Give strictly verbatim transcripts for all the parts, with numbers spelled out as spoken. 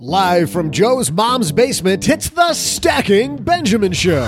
Live from Joe's mom's basement, it's the Stacking Benjamin Show.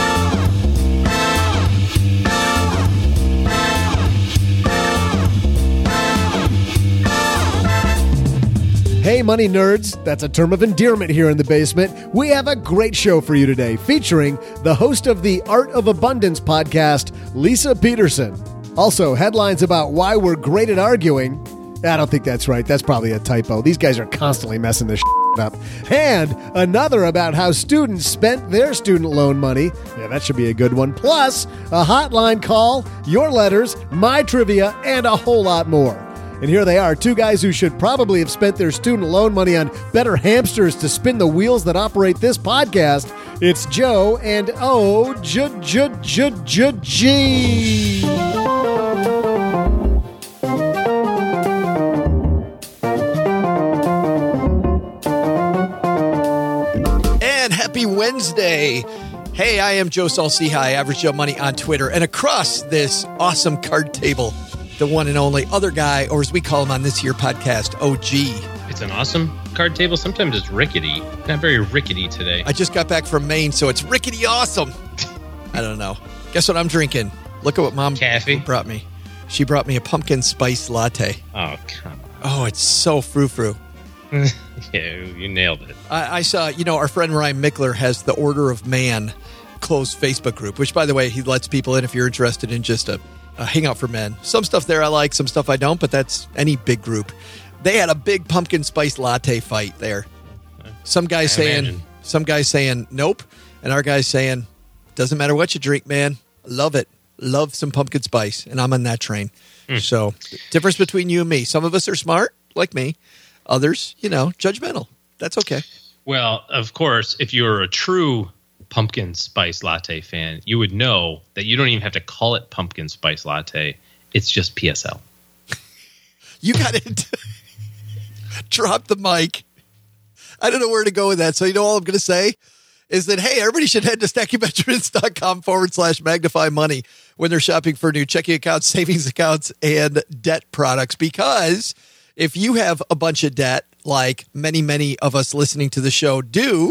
Hey, money nerds. That's a term of endearment here in the basement. We have a great show for you today, featuring the host of the Art of Abundance podcast, Lisa Peterson. Also, headlines about why we're great at arguing. I don't think that's right. That's probably a typo. These guys are constantly messing this shit up. And another about how students spent their student loan money. Yeah, that should be a good one. Plus, a hotline call, your letters, my trivia, and a whole lot more. And here they are, two guys who should probably have spent their student loan money on better hamsters to spin the wheels that operate this podcast. It's Joe and O J J J J G. And happy Wednesday. Hey, I am Joe Saul-Sehy, Average Joe Money on Twitter. And across this awesome card table, the one and only other guy, or as we call him on this here podcast, O G. It's an awesome card table. Sometimes it's rickety. Not very rickety today. I just got back from Maine, so it's rickety awesome. I don't know. Guess what I'm drinking? Look at what Mom Caffee. brought me. She brought me a pumpkin spice latte. Oh, come on. Oh, it's so frou-frou. Yeah, you nailed it. I, I saw, you know, our friend Ryan Mickler has the Order of Man closed Facebook group, which, by the way, he lets people in if you're interested in just a Uh, hangout for men. Some stuff there I like, some stuff I don't, but that's any big group. They had a big pumpkin spice latte fight there. Some guys saying, imagine. some guys saying nope, and our guys saying doesn't matter what you drink, man. Love it, love some pumpkin spice, and I'm on that train. Mm. So, difference between you and me. Some of us are smart, like me. Others, you know, judgmental. That's okay. Well, of course, if you're a true pumpkin spice latte fan, you would know that you don't even have to call it pumpkin spice latte. It's just P S L. You got it. Drop the mic. I don't know where to go with that. So you know all I'm going to say is that, hey, everybody should head to stackingbenjamins.com forward slash magnify money when they're shopping for new checking accounts, savings accounts, and debt products. Because if you have a bunch of debt, like many, many of us listening to the show do,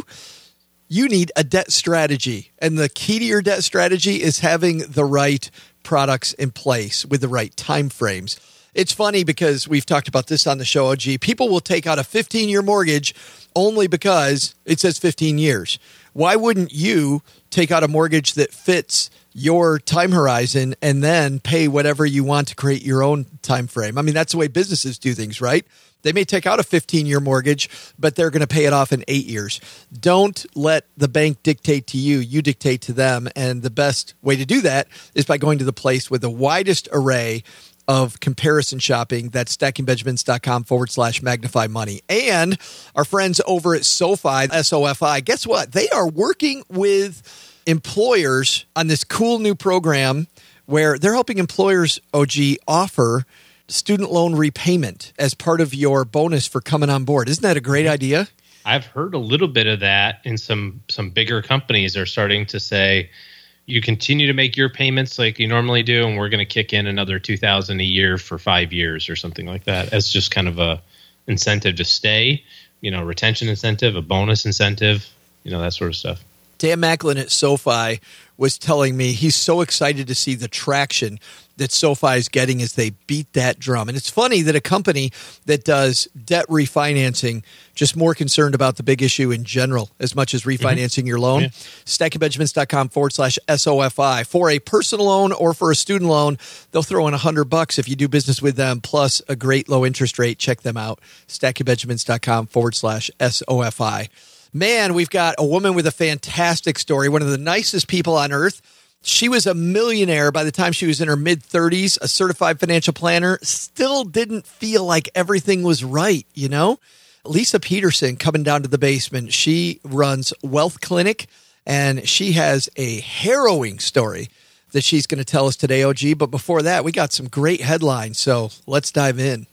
you need a debt strategy. And the key to your debt strategy is having the right products in place with the right time frames. It's funny because we've talked about this on the show, O G. People will take out a fifteen-year mortgage only because it says fifteen years. Why wouldn't you take out a mortgage that fits your time horizon and then pay whatever you want to create your own time frame? I mean, that's the way businesses do things, right? They may take out a fifteen-year mortgage, but they're going to pay it off in eight years. Don't let the bank dictate to you. You dictate to them. And the best way to do that is by going to the place with the widest array of comparison shopping. That's stackingbenjamins.com forward slash magnify money. And our friends over at SoFi, S O F I, guess what? They are working with employers on this cool new program where they're helping employers, O G, offer student loan repayment as part of your bonus for coming on board. Isn't that a great idea? I've heard a little bit of that, and some some bigger companies are starting to say, you continue to make your payments like you normally do, and we're going to kick in another two thousand dollars a year for five years or something like that as just kind of a incentive to stay, you know, retention incentive, a bonus incentive, you know, that sort of stuff. Dan Macklin at SoFi was telling me he's so excited to see the traction that SoFi is getting as they beat that drum. And it's funny that a company that does debt refinancing, just more concerned about the big issue in general as much as refinancing mm-hmm. your loan. Yeah. stackingbenjamins.com forward slash SOFI. For a personal loan or for a student loan, they'll throw in a hundred bucks if you do business with them, plus a great low interest rate. Check them out. stackingbenjamins.com forward slash SOFI. Man, we've got a woman with a fantastic story, one of the nicest people on earth. She was a millionaire by the time she was in her mid-thirties, a certified financial planner, still didn't feel like everything was right, you know? Lisa Peterson coming down to the basement. She runs Wealth Clinic, and she has a harrowing story that she's going to tell us today, O G. But before that, we got some great headlines, so let's dive in.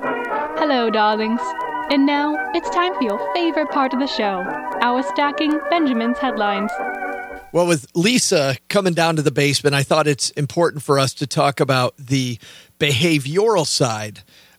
Hello, darlings. And now, it's time for your favorite part of the show, our Stacking Benjamin's headlines. Well, with Lisa coming down to the basement, I thought it's important for us to talk about the behavioral side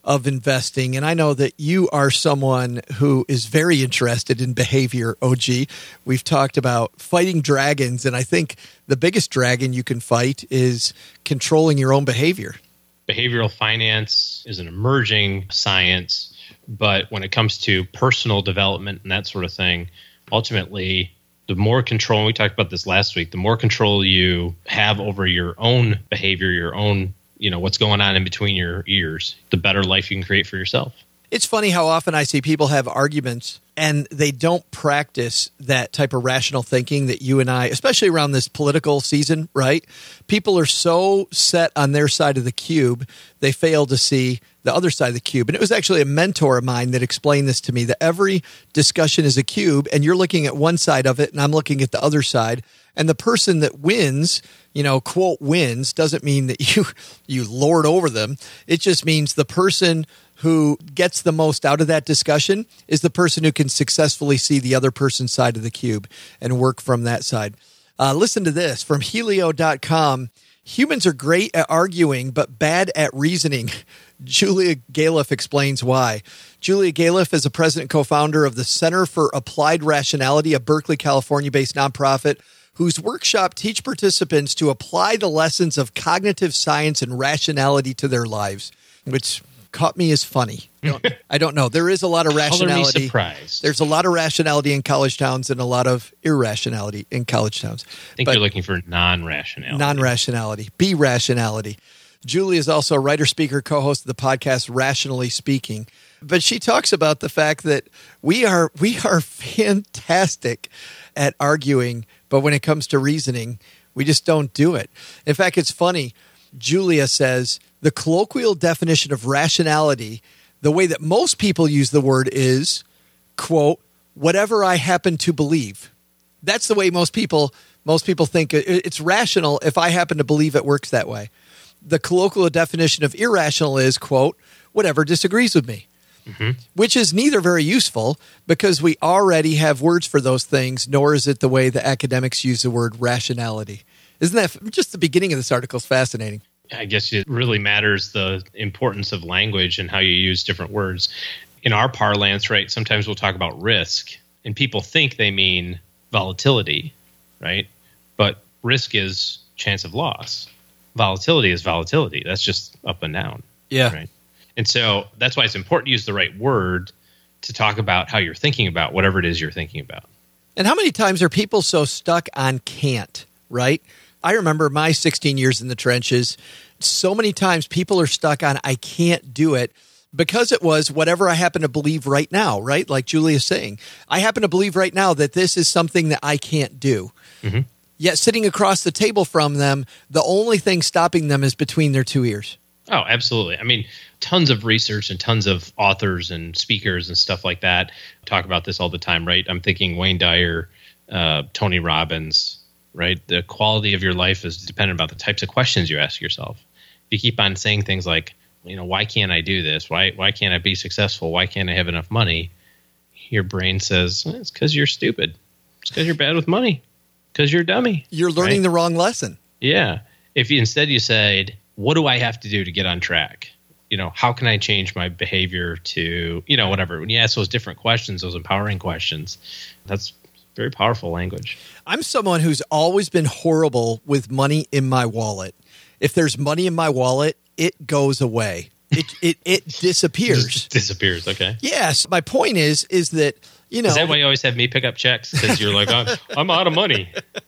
of investing. And I know that you are someone who is very interested in behavior, O G. We've talked about fighting dragons, and I think the biggest dragon you can fight is controlling your own behavior. Behavioral finance is an emerging science, but when it comes to personal development and that sort of thing, ultimately, the more control, and we talked about this last week, the more control you have over your own behavior, your own, you know, what's going on in between your ears, the better life you can create for yourself. It's funny how often I see people have arguments and they don't practice that type of rational thinking that you and I, especially around this political season, right? People are so set on their side of the cube, they fail to see the other side of the cube. And it was actually a mentor of mine that explained this to me, that every discussion is a cube and you're looking at one side of it and I'm looking at the other side. And the person that wins, you know, quote, wins, doesn't mean that you you lord over them. It just means the person who gets the most out of that discussion is the person who can successfully see the other person's side of the cube and work from that side. Uh, listen to this from Helio dot com. Humans are great at arguing, but bad at reasoning. Julia Galef explains why. Julia Galef is a president and co-founder of the Center for Applied Rationality, a Berkeley, California-based nonprofit whose workshop teach participants to apply the lessons of cognitive science and rationality to their lives, which caught me as funny. I don't, I don't know. There is a lot of rationality. Color me surprised. There's a lot of rationality in college towns and a lot of irrationality in college towns. I think but you're looking for non-rationality. Non-rationality. Be rationality. Julie is also a writer, speaker, co-host of the podcast Rationally Speaking. But she talks about the fact that we are we are fantastic at arguing, but when it comes to reasoning, we just don't do it. In fact, it's funny. Julia says the colloquial definition of rationality, the way that most people use the word is, quote, whatever I happen to believe. That's the way most people most people think it's rational if I happen to believe it works that way. The colloquial definition of irrational is, quote, whatever disagrees with me. Mm-hmm. Which is neither very useful because we already have words for those things, nor is it the way the academics use the word rationality. Isn't that just the beginning of this article is fascinating? I guess it really matters the importance of language and how you use different words. In our parlance, right, sometimes we'll talk about risk, and people think they mean volatility, right? But risk is chance of loss. Volatility is volatility. That's just up and down. Yeah. Right. And so that's why it's important to use the right word to talk about how you're thinking about whatever it is you're thinking about. And how many times are people so stuck on can't, right? I remember my sixteen years in the trenches. So many times people are stuck on I can't do it because it was whatever I happen to believe right now, right? Like Julia's saying, I happen to believe right now that this is something that I can't do. Mm-hmm. Yet sitting across the table from them, the only thing stopping them is between their two ears. Oh, absolutely. I mean, tons of research and tons of authors and speakers and stuff like that talk about this all the time, right? I'm thinking Wayne Dyer, uh, Tony Robbins, right? The quality of your life is dependent about the types of questions you ask yourself. If you keep on saying things like, you know, why can't I do this? Why why can't I be successful? Why can't I have enough money? Your brain says, well, it's because you're stupid. It's because you're bad with money. Because you're a dummy. You're learning right? the wrong lesson. Yeah. If you instead you said, what do I have to do to get on track? You know, how can I change my behavior to, you know, whatever. When you ask those different questions, those empowering questions, that's very powerful language. I'm someone who's always been horrible with money in my wallet. If there's money in my wallet, it goes away. It it it disappears. disappears. Okay. Yes. My point is, is that, you know. Is that why you always have me pick up checks? Because you're like, I'm, I'm out of money.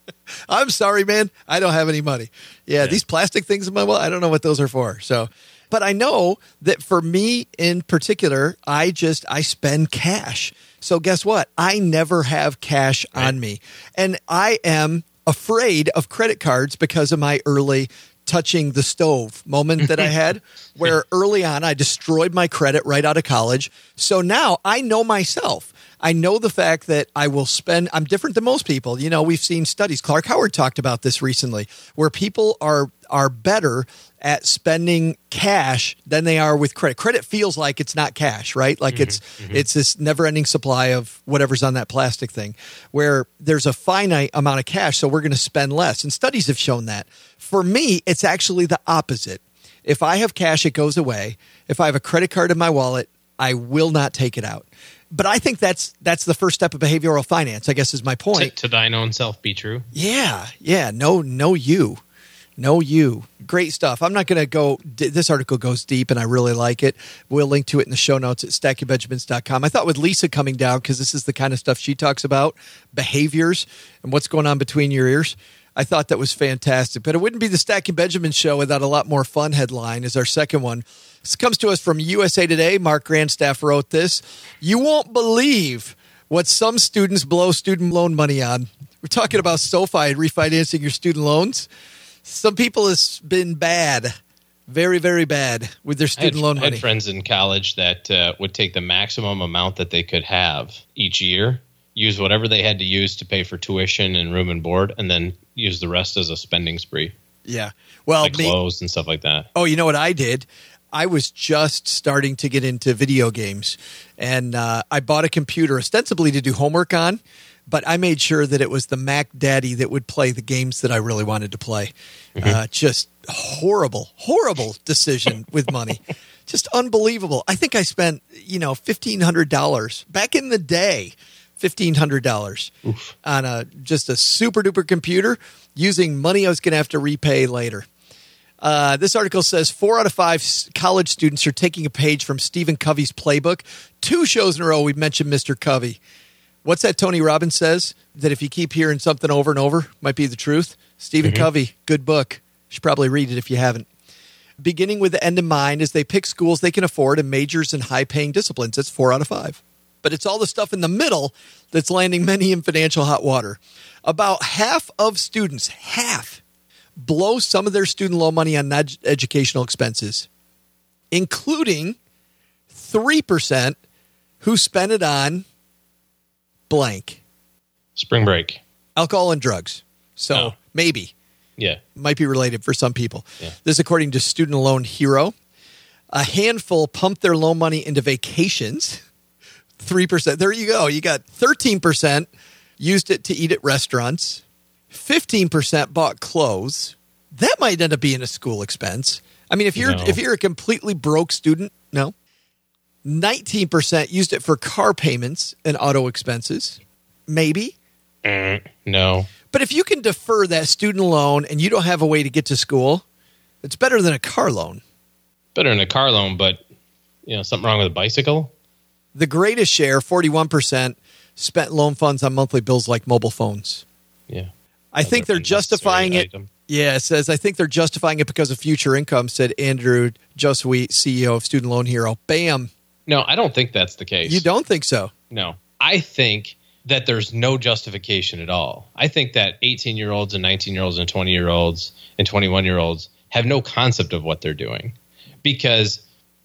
I'm sorry, man. I don't have any money. Yeah, yeah, these plastic things in my wallet, I don't know what those are for. So, but I know that for me in particular, I just, I spend cash. So guess what? I never have cash right. on me. And I am afraid of credit cards because of my early touching the stove moment that I had, where early on I destroyed my credit right out of college. So now I know myself. I know the fact that I will spend, I'm different than most people. You know, we've seen studies. Clark Howard talked about this recently, where people are are better at spending cash than they are with credit. Credit feels like it's not cash, right? Like mm-hmm, it's mm-hmm. it's this never-ending supply of whatever's on that plastic thing, where there's a finite amount of cash, so we're going to spend less. And studies have shown that. For me, it's actually the opposite. If I have cash, it goes away. If I have a credit card in my wallet, I will not take it out. But I think that's that's the first step of behavioral finance, I guess is my point. To, to thine own self be true. Yeah, yeah. No, no you. No you. Great stuff. I'm not going to go, this article goes deep and I really like it. We'll link to it in the show notes at stacking benjamins dot com. I thought with Lisa coming down, because this is the kind of stuff she talks about, behaviors and what's going on between your ears, I thought that was fantastic. But it wouldn't be the Stacking Benjamins show without a lot more fun headline is our second one. This comes to us from U S A Today. Mark Grandstaff wrote this. You won't believe what some students blow student loan money on. We're talking about SoFi and refinancing your student loans. Some people has been bad, very, very bad with their student I had, loan I money. had friends in college that uh, would take the maximum amount that they could have each year, use whatever they had to use to pay for tuition and room and board, and then use the rest as a spending spree. Yeah. Well, like me, clothes and stuff like that. Oh, you know what I did? I was just starting to get into video games, and uh, I bought a computer ostensibly to do homework on, but I made sure that it was the Mac Daddy that would play the games that I really wanted to play. Mm-hmm. Uh, just horrible, horrible decision with money. Just unbelievable. I think I spent, you know, fifteen hundred dollars back in the day, fifteen hundred dollars Oof. on a just a super duper computer using money I was going to have to repay later. Uh, this article says four out of five college students are taking a page from Stephen Covey's playbook. Two shows in a row we've mentioned Mister Covey. What's that Tony Robbins says? That if you keep hearing something over and over, might be the truth. Stephen mm-hmm. Covey, good book. You should probably read it if you haven't. Beginning with the end in mind as they pick schools they can afford and majors in high-paying disciplines. That's four out of five. But it's all the stuff in the middle that's landing many in financial hot water. About half of students, half, blow some of their student loan money on ed- educational expenses, including three percent who spend it on blank. Spring break. Alcohol and drugs. So oh. maybe. Yeah. Might be related for some people. Yeah. This according to Student Loan Hero. A handful pump their loan money into vacations. three percent. There you go. You got thirteen percent used it to eat at restaurants. fifteen percent bought clothes. That might end up being a school expense. I mean, if you're no. if you're a completely broke student, no. nineteen percent used it for car payments and auto expenses. Maybe. Mm, no. But if you can defer that student loan and you don't have a way to get to school, it's better than a car loan. Better than a car loan, but you know, something wrong with a bicycle? The greatest share, forty-one percent, spent loan funds on monthly bills like mobile phones. Yeah. I think they're justifying it. Item. Yeah, it says, I think they're justifying it because of future income, said Andrew Josue, C E O of Student Loan Hero. Bam. No, I don't think that's the case. You don't think so? No. I think that there's no justification at all. I think that eighteen-year-olds and nineteen-year-olds and twenty-year-olds and twenty-one-year-olds have no concept of what they're doing. Because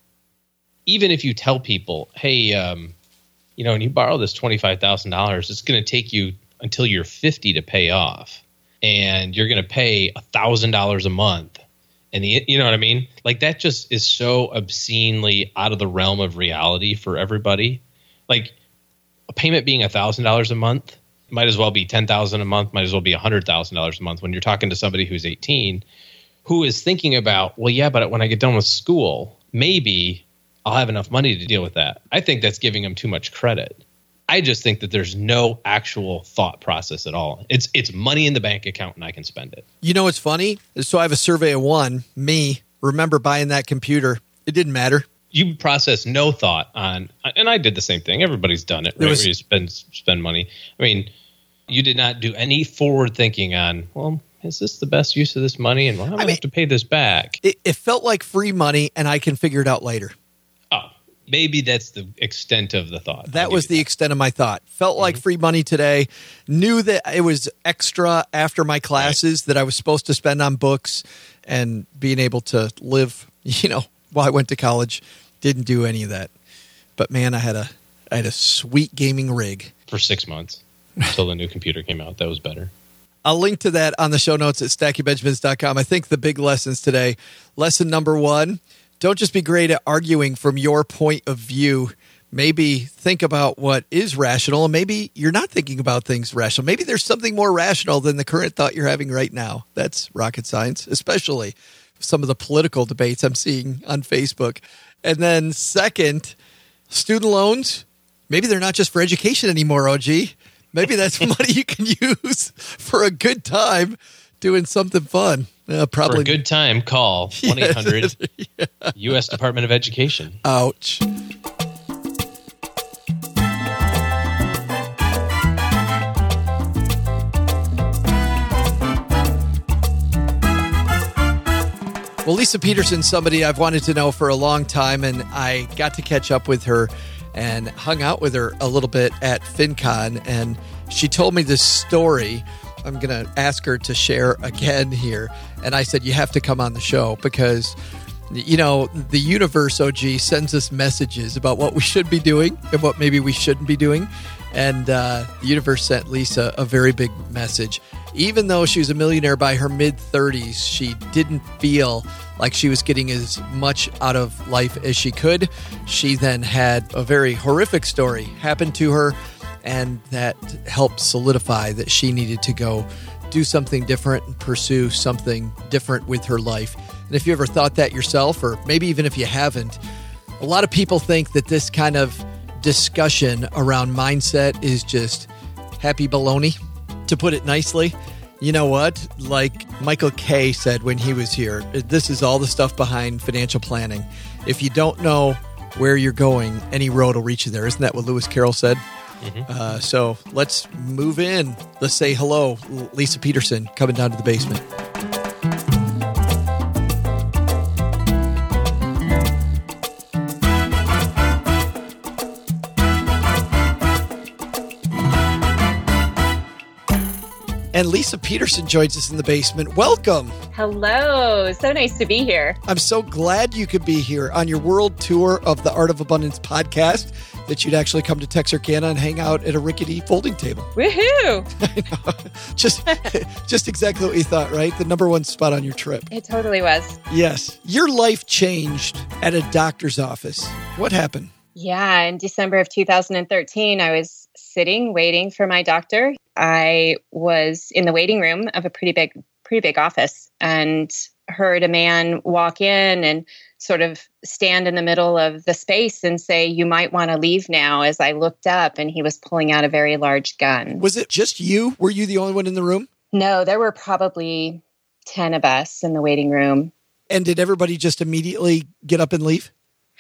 even if you tell people, hey, um, you know, when you borrow this twenty-five thousand dollars, it's going to take you until you're fifty to pay off. And you're going to pay one thousand dollars a month. And the, you know what I mean? Like that just is so obscenely out of the realm of reality for everybody. Like a payment being one thousand dollars a month might as well be ten thousand dollars a month, might as well be one hundred thousand dollars a month when you're talking to somebody who's eighteen who is thinking about, well, yeah, but when I get done with school, maybe I'll have enough money to deal with that. I think that's giving them too much credit. I just think that there's no actual thought process at all. It's it's money in the bank account and I can spend it. You know what's funny? So I have a survey of one, me, remember buying that computer. It didn't matter. You process no thought on, and I did the same thing. Everybody's done it, right? Was, Where you spend, spend money. I mean, you did not do any forward thinking on, well, is this the best use of this money? And well, I'm going to have to pay this back. It, it felt like free money and I can figure it out later. Oh, maybe that's the extent of the thought. That was the that. extent of my thought. Felt mm-hmm. like free money today. Knew that it was extra after my classes right. that I was supposed to spend on books and being able to live, you know, while I went to college. Didn't do any of that. But man, I had a I had a sweet gaming rig. For six months until the new computer came out. That was better. I'll link to that on the show notes at stacking benjamins dot com. I think the big lessons today. Lesson number one, don't just be great at arguing from your point of view. Maybe think about what is rational, and maybe you're not thinking about things rational. Maybe there's something more rational than the current thought you're having right now. That's rocket science, especially some of the political debates I'm seeing on Facebook. And then second, student loans. Maybe they're not just for education anymore, O G. Maybe that's money you can use for a good time doing something fun. Uh, probably For a good time, call one eight hundred yeah. U S Department of Education. Ouch. Well, Lisa Peterson's somebody I've wanted to know for a long time, and I got to catch up with her and hung out with her a little bit at FinCon, and she told me this story. I'm going to ask her to share again here, and I said, you have to come on the show because, you know, the universe, O G, sends us messages about what we should be doing and what maybe we shouldn't be doing, and uh, the universe sent Lisa a very big message. Even though she was a millionaire by her mid-thirties, she didn't feel like she was getting as much out of life as she could. She then had a very horrific story happen to her, and that helped solidify that she needed to go do something different and pursue something different with her life. And if you ever thought that yourself, or maybe even if you haven't, a lot of people think that this kind of discussion around mindset is just happy baloney, to put it nicely. You know what? Like Michael Kay said when he was here, this is all the stuff behind financial planning. If you don't know where you're going, any road will reach you there. Isn't that what Lewis Carroll said? Mm-hmm. Uh, so let's move in. Let's say hello, Lisa Peterson, coming down to the basement. And Lisa Peterson joins us in the basement. Welcome. Hello. So nice to be here. I'm so glad you could be here on your world tour of the Art of Abundance podcast, that you'd actually come to Texarkana and hang out at a rickety folding table. Woohoo! I know. Just, just exactly what you thought, right? The number one spot on your trip. It totally was. Yes. Your life changed at a doctor's office. What happened? Yeah. In December of two thousand thirteen, I was sitting, waiting for my doctor. I was in the waiting room of a pretty big, pretty big office, and heard a man walk in and sort of stand in the middle of the space and say, "You might want to leave now." As I looked up, and he was pulling out a very large gun. Was it just you? Were you the only one in the room? No, there were probably ten of us in the waiting room. And did everybody just immediately get up and leave?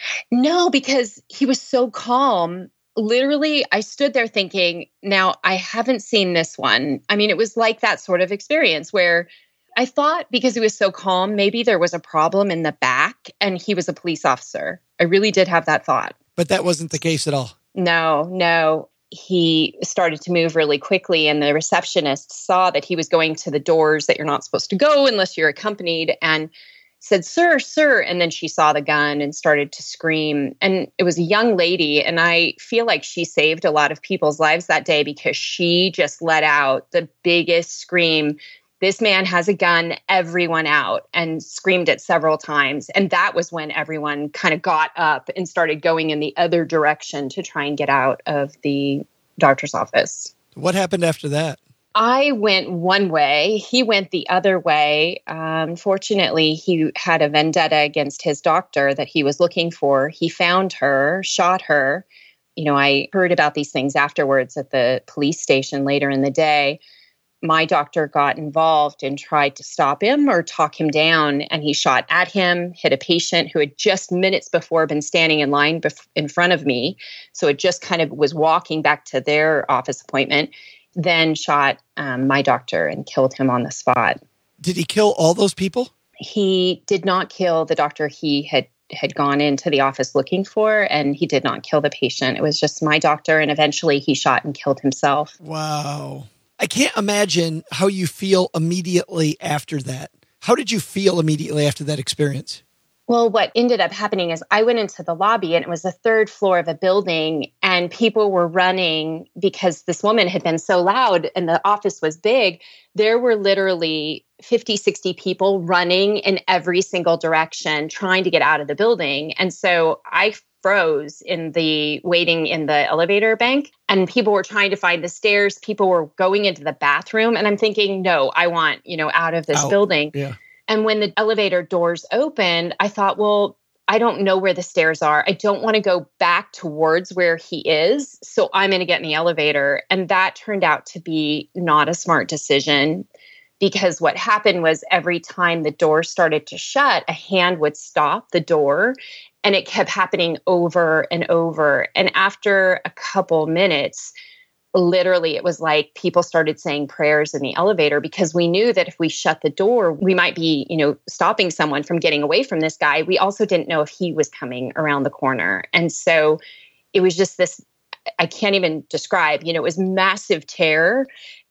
No, because he was so calm. Literally, I stood there thinking, now I haven't seen this one. I mean, it was like that sort of experience where I thought, because he was so calm, maybe there was a problem in the back and he was a police officer. I really did have that thought. But that wasn't the case at all. No, no. He started to move really quickly, and the receptionist saw that he was going to the doors that you're not supposed to go unless you're accompanied, and said, "Sir, sir." And then she saw the gun and started to scream. And it was a young lady. And I feel like she saved a lot of people's lives that day because she just let out the biggest scream. "This man has a gun, everyone out," and screamed it several times. And that was when everyone kind of got up and started going in the other direction to try and get out of the doctor's office. What happened after that? I went one way. He went the other way. Um, fortunately, he had a vendetta against his doctor that he was looking for. He found her, shot her. You know, I heard about these things afterwards at the police station later in the day. My doctor got involved and tried to stop him or talk him down, and he shot at him, hit a patient who had just minutes before been standing in line bef- in front of me. So it just kind of was walking back to their office appointment. Then shot um, my doctor and killed him on the spot. Did he kill all those people? He did not kill the doctor he had, had gone into the office looking for, and he did not kill the patient. It was just my doctor, and eventually he shot and killed himself. Wow. I can't imagine how you feel immediately after that. How did you feel immediately after that experience? Well, what ended up happening is I went into the lobby, and it was the third floor of a building, and people were running because this woman had been so loud and the office was big. There were literally fifty, sixty people running in every single direction trying to get out of the building. And so I froze in the waiting in the elevator bank, and people were trying to find the stairs. People were going into the bathroom, and I'm thinking, no, I want, you know, out of this out. building. Yeah. And when the elevator doors opened, I thought, well, I don't know where the stairs are. I don't want to go back towards where he is. So I'm going to get in the elevator. And that turned out to be not a smart decision, because what happened was every time the door started to shut, a hand would stop the door, and it kept happening over and over. And after a couple minutes, literally, it was like people started saying prayers in the elevator, because we knew that if we shut the door, we might be, you know, stopping someone from getting away from this guy. We also didn't know if he was coming around the corner. And so it was just this, I can't even describe, you know, it was massive terror.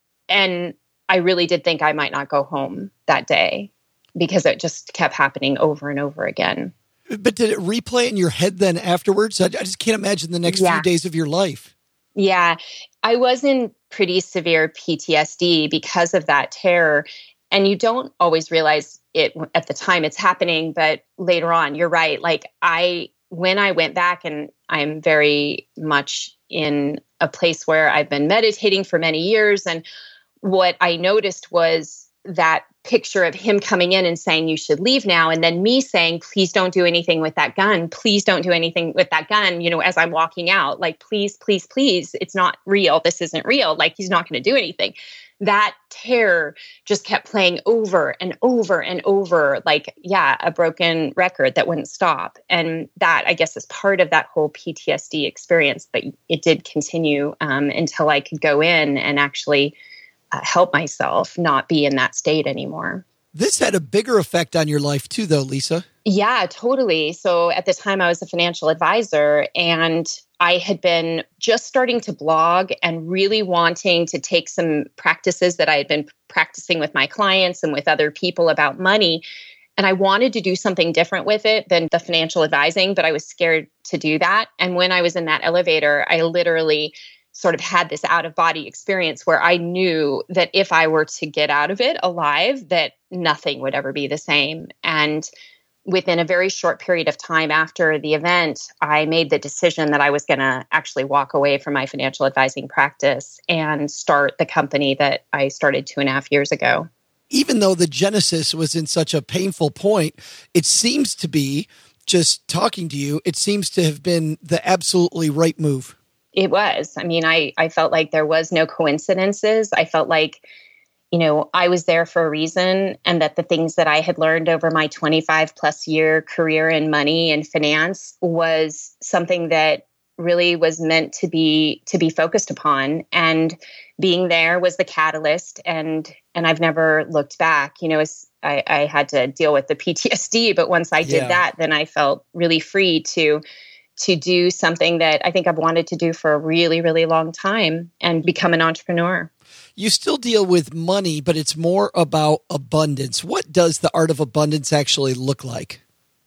And I really did think I might not go home that day, because it just kept happening over and over again. But did it replay in your head then afterwards? I, I just can't imagine the next yeah. few days of your life. Yeah, I was in pretty severe P T S D because of that terror. And you don't always realize it at the time it's happening, but later on, you're right. Like I, when I went back, and I'm very much in a place where I've been meditating for many years. And what I noticed was that picture of him coming in and saying, you should leave now. And then me saying, please don't do anything with that gun. Please don't do anything with that gun. You know, as I'm walking out, like, please, please, please, it's not real. This isn't real. Like, he's not going to do anything. That terror just kept playing over and over and over, like, yeah, a broken record that wouldn't stop. And that, I guess, is part of that whole P T S D experience. But it did continue um, until I could go in and actually Uh, help myself not be in that state anymore. This had a bigger effect on your life too, though, Lisa. Yeah, totally. So at the time I was a financial advisor, and I had been just starting to blog and really wanting to take some practices that I had been practicing with my clients and with other people about money. And I wanted to do something different with it than the financial advising, but I was scared to do that. And when I was in that elevator, I literally sort of had this out-of-body experience where I knew that if I were to get out of it alive, that nothing would ever be the same. And within a very short period of time after the event, I made the decision that I was going to actually walk away from my financial advising practice and start the company that I started two and a half years ago. Even though the genesis was in such a painful point, it seems to be, just talking to you, it seems to have been the absolutely right move. It was. I mean, I, I felt like there was no coincidences. I felt like, you know, I was there for a reason, and that the things that I had learned over my twenty-five plus year career in money and finance was something that really was meant to be to be focused upon. And being there was the catalyst. And and I've never looked back. You know, as I, I had to deal with the P T S D, but once I did yeah. that, then I felt really free to to do something that I think I've wanted to do for a really, really long time, and become an entrepreneur. You still deal with money, but it's more about abundance. What does the art of abundance actually look like?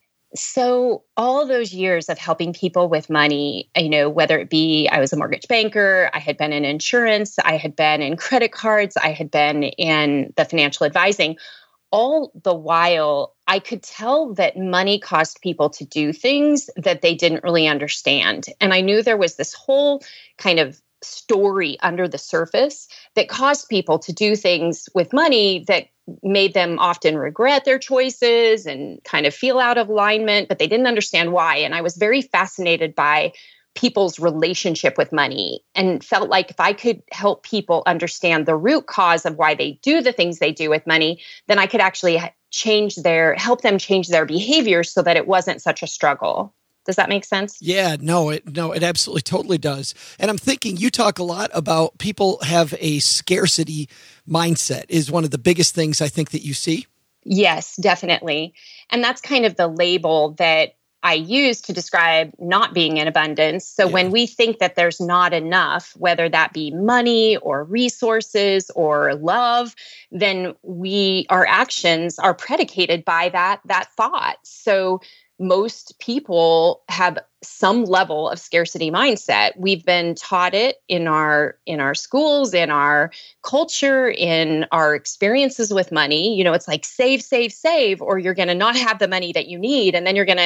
So all those years of helping people with money, you know, whether it be I was a mortgage banker, I had been in insurance, I had been in credit cards, I had been in the financial advising, all the while, I could tell that money caused people to do things that they didn't really understand. And I knew there was this whole kind of story under the surface that caused people to do things with money that made them often regret their choices and kind of feel out of alignment, but they didn't understand why. And I was very fascinated by people's relationship with money, and felt like if I could help people understand the root cause of why they do the things they do with money, then I could actually change their, help them change their behavior so that it wasn't such a struggle. Does that make sense? Yeah, no, it no, it absolutely totally does. And I'm thinking you talk a lot about people have a scarcity mindset is one of the biggest things I think that you see. Yes, definitely. And that's kind of the label that I use to describe not being in abundance. So yeah. when we think that there's not enough, whether that be money or resources or love, then we, our actions are predicated by that, that thought. So most people have some level of scarcity mindset. We've been taught it in our in our schools, in our culture, in our experiences with money. You know, it's like save, save, save, or you're going to not have the money that you need, and then you're going to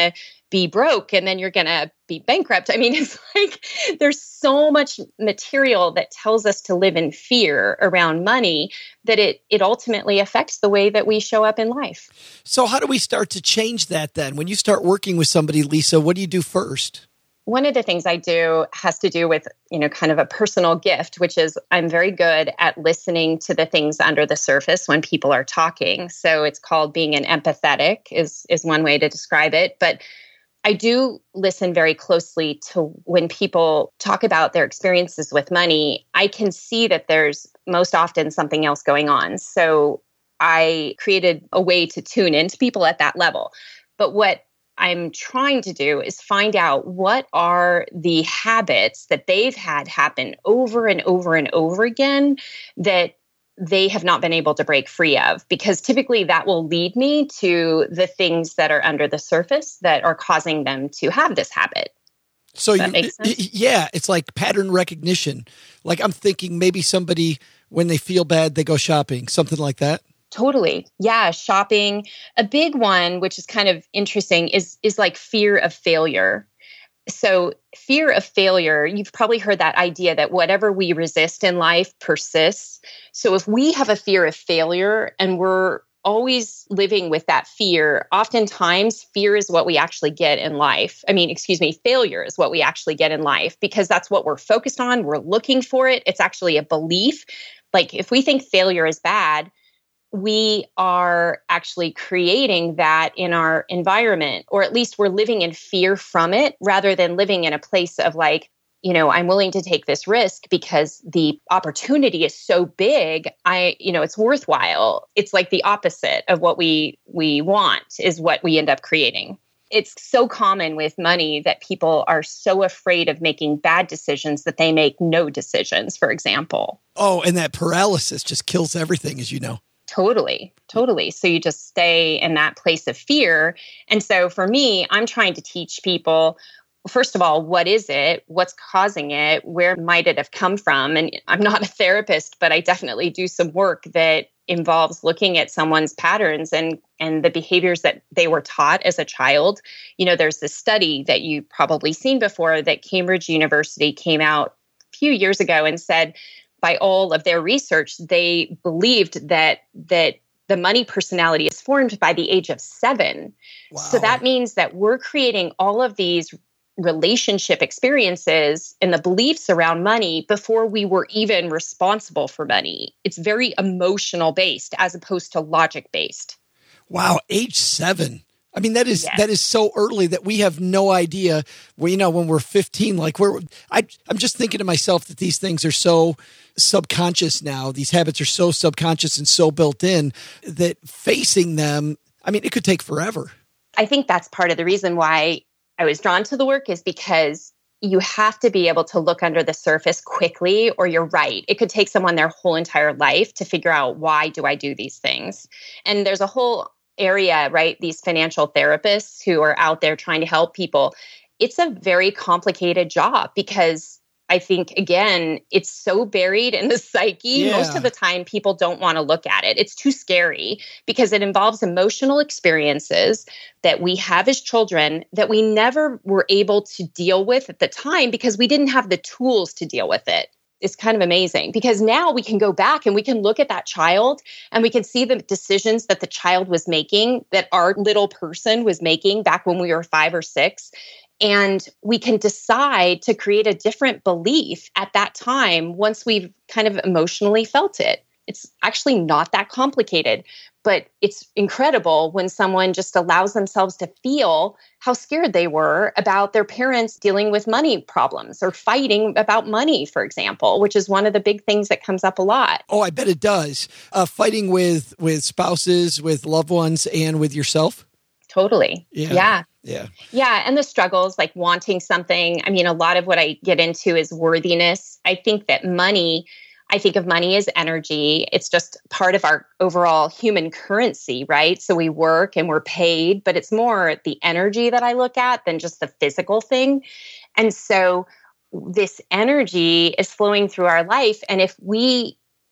be broke and then you're going to be bankrupt. I mean, it's like there's so much material that tells us to live in fear around money that it it ultimately affects the way that we show up in life. So how do we start to change that then? When you start working with somebody, Lisa, what do you do first? One of the things I do has to do with, you know, kind of a personal gift, which is I'm very good at listening to the things under the surface when people are talking. So it's called being an empathetic is, is one way to describe it. But I do listen very closely to when people talk about their experiences with money. I can see that there's most often something else going on. So I created a way to tune into people at that level. But what I'm trying to do is find out what are the habits that they've had happen over and over and over again that they have not been able to break free of, because typically that will lead me to the things that are under the surface that are causing them to have this habit. So Does that you, make sense? yeah, it's like pattern recognition. Like I'm thinking maybe somebody, when they feel bad, they go shopping, something like that. Totally. Yeah. Shopping. A big one, which is kind of interesting, is, is like fear of failure. So fear of failure, you've probably heard that idea that whatever we resist in life persists. So if we have a fear of failure and we're always living with that fear, oftentimes fear is what we actually get in life. I mean, excuse me, failure is what we actually get in life because that's what we're focused on. We're looking for it. It's actually a belief. Like if we think failure is bad, we are actually creating that in our environment, or at least we're living in fear from it rather than living in a place of like, you know, I'm willing to take this risk because the opportunity is so big. I, you know, it's worthwhile. It's like the opposite of what we, we want is what we end up creating. It's so common with money that people are so afraid of making bad decisions that they make no decisions, for example. Oh, and that paralysis just kills everything, as you know. Totally, totally. So you just stay in that place of fear. And so for me, I'm trying to teach people, first of all, what is it? What's causing it? Where might it have come from? And I'm not a therapist, but I definitely do some work that involves looking at someone's patterns and, and the behaviors that they were taught as a child. You know, there's this study that you've probably seen before that Cambridge University came out a few years ago and said, by all of their research, they believed that that the money personality is formed by the age of seven. Wow. So that means that we're creating all of these relationship experiences and the beliefs around money before we were even responsible for money. It's very emotional based as opposed to logic based. Wow, age seven. I mean, that is Yes. that is so early that we have no idea. Well, you know, when we're fifteen, like we're, I, I'm just thinking to myself that these things are so subconscious now. These habits are so subconscious and so built in that facing them, I mean, it could take forever. I think that's part of the reason why I was drawn to the work is because you have to be able to look under the surface quickly, or you're right. It could take someone their whole entire life to figure out, why do I do these things? And there's a whole area, right? These financial therapists who are out there trying to help people. It's a very complicated job because I think, again, it's so buried in the psyche. Yeah. Most of the time, people don't want to look at it. It's too scary because it involves emotional experiences that we have as children that we never were able to deal with at the time because we didn't have the tools to deal with it. It's kind of amazing because now we can go back and we can look at that child and we can see the decisions that the child was making, that our little person was making back when we were five or six. And we can decide to create a different belief at that time once we've kind of emotionally felt it. It's actually not that complicated, but it's incredible when someone just allows themselves to feel how scared they were about their parents dealing with money problems or fighting about money, for example, which is one of the big things that comes up a lot. Oh, I bet it does. Uh, fighting with, with spouses, with loved ones, and with yourself. Totally. Yeah. Yeah. Yeah. Yeah. And the struggles, like wanting something. I mean, a lot of what I get into is worthiness. I think that money, I think of money as energy. It's just part of our overall human currency, right? So we work and we're paid, but it's more the energy that I look at than just the physical thing. And so this energy is flowing through our life. And if we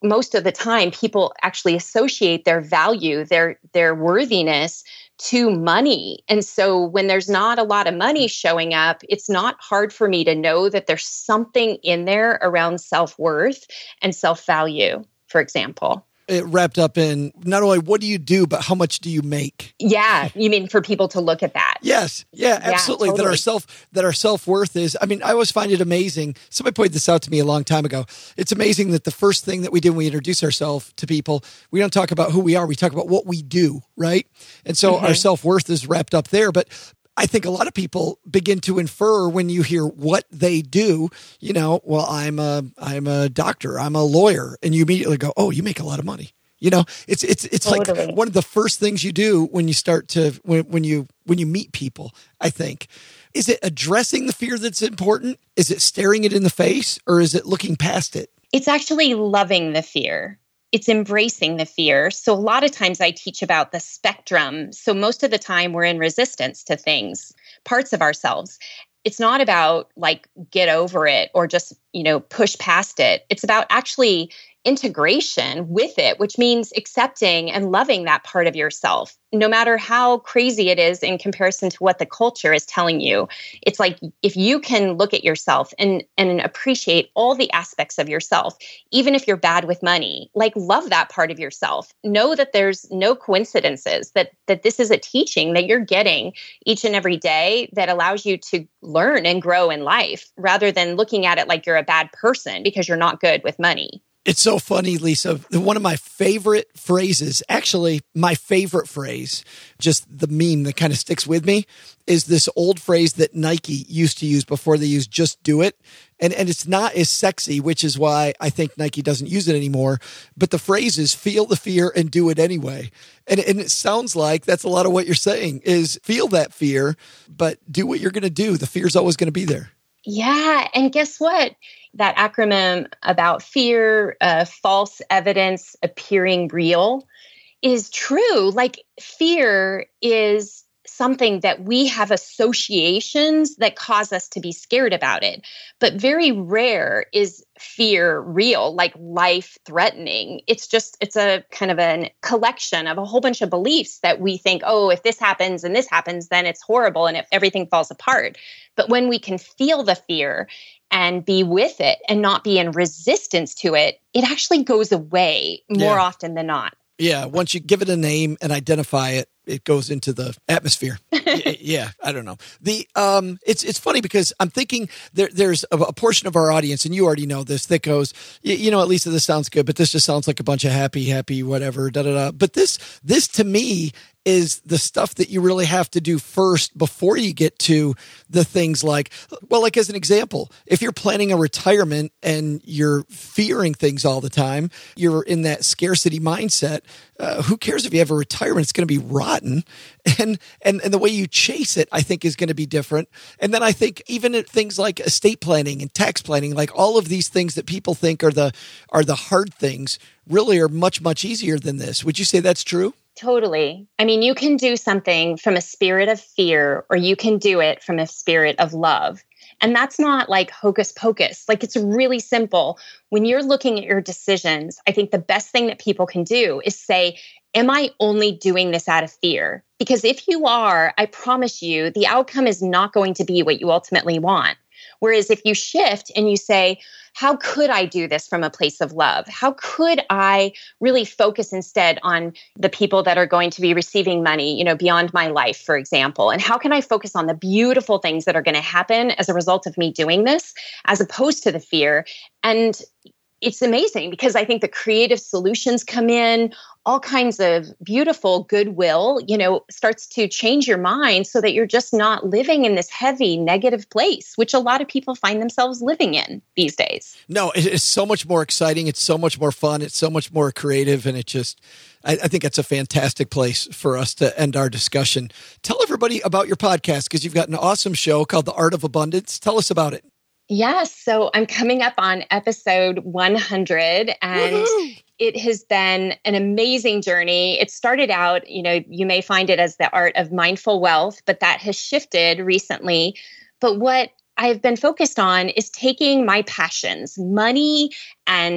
most of the time people actually associate their value, their their worthiness to money. And so when there's not a lot of money showing up, it's not hard for me to know that there's something in there around self-worth and self-value, for example. It wrapped up in not only what do you do, but how much do you make? Yeah. You mean for people to look at that? Yes. Yeah, absolutely. Yeah, totally. That our self, that our self-worth is, I mean, I always find it amazing. Somebody pointed this out to me a long time ago. It's amazing that the first thing that we do when we introduce ourselves to people, we don't talk about who we are. We talk about what we do, right? And so mm-hmm. our self-worth is wrapped up there. But I think a lot of people begin to infer when you hear what they do, you know, well, I'm a, I'm a doctor, I'm a lawyer. And you immediately go, oh, you make a lot of money. You know, it's, it's, it's totally. Like one of the first things you do when you start to, when, when you, when you meet people, I think. Is it addressing the fear that's important? Is it staring it in the face, or is it looking past it? It's actually loving the fear. It's embracing the fear. So a lot of times I teach about the spectrum. So most of the time we're in resistance to things, parts of ourselves. It's not about like get over it or just, you know, push past it. It's about actually integration with it, which means accepting and loving that part of yourself, no matter how crazy it is in comparison to what the culture is telling you. It's like if you can look at yourself and, and appreciate all the aspects of yourself, even if you're bad with money, like love that part of yourself. Know that there's no coincidences, that that this is a teaching that you're getting each and every day that allows you to learn and grow in life, rather than looking at it like you're a bad person because you're not good with money. It's so funny, Lisa. One of my favorite phrases, actually my favorite phrase, just the meme that kind of sticks with me, is this old phrase that Nike used to use before they used just do it. And and it's not as sexy, which is why I think Nike doesn't use it anymore. But the phrase is feel the fear and do it anyway. And, and it sounds like that's a lot of what you're saying is feel that fear, but do what you're going to do. The fear's always going to be there. Yeah. And guess what? That acronym about fear, uh, false evidence appearing real is true. Like fear is something that we have associations that cause us to be scared about it. But very rare is fear real, like life threatening. It's just, it's a kind of a collection of a whole bunch of beliefs that we think, oh, if this happens and this happens, then it's horrible and if everything falls apart. But when we can feel the fear and be with it and not be in resistance to it, it actually goes away more Yeah. often than not. Yeah. Once you give it a name and identify it, it goes into the atmosphere. Yeah, I don't know. The um, it's it's funny because I'm thinking there there's a, a portion of our audience, and you already know this, that goes, you, you know, at least this sounds good, but this just sounds like a bunch of happy, happy, whatever, da da da. But this this to me is the stuff that you really have to do first before you get to the things like, well, like as an example, if you're planning a retirement and you're fearing things all the time, you're in that scarcity mindset. Uh, who cares if you have a retirement? It's going to be rotten. And, and, and the way you chase it, I think, is going to be different. And then I think even at things like estate planning and tax planning, like all of these things that people think are the, are the hard things really are much, much easier than this. Would you say that's true? Totally. I mean, you can do something from a spirit of fear, or you can do it from a spirit of love. And that's not like hocus pocus. Like it's really simple. When you're looking at your decisions, I think the best thing that people can do is say, am I only doing this out of fear? Because if you are, I promise you, the outcome is not going to be what you ultimately want. Whereas if you shift and you say, how could I do this from a place of love? How could I really focus instead on the people that are going to be receiving money, you know, beyond my life, for example? And how can I focus on the beautiful things that are going to happen as a result of me doing this, as opposed to the fear? And it's amazing because I think the creative solutions come in, all kinds of beautiful goodwill, you know, starts to change your mind so that you're just not living in this heavy negative place, which a lot of people find themselves living in these days. No, it's so much more exciting. It's so much more fun. It's so much more creative. And it just, I, I think it's a fantastic place for us to end our discussion. Tell everybody about your podcast because you've got an awesome show called The Art of Abundance. Tell us about it. Yes. So I'm coming up on episode one hundred and Woo-hoo! It has been an amazing journey. It started out, you know, you may find it as the art of mindful wealth, but that has shifted recently. But what I've been focused on is taking my passions, money and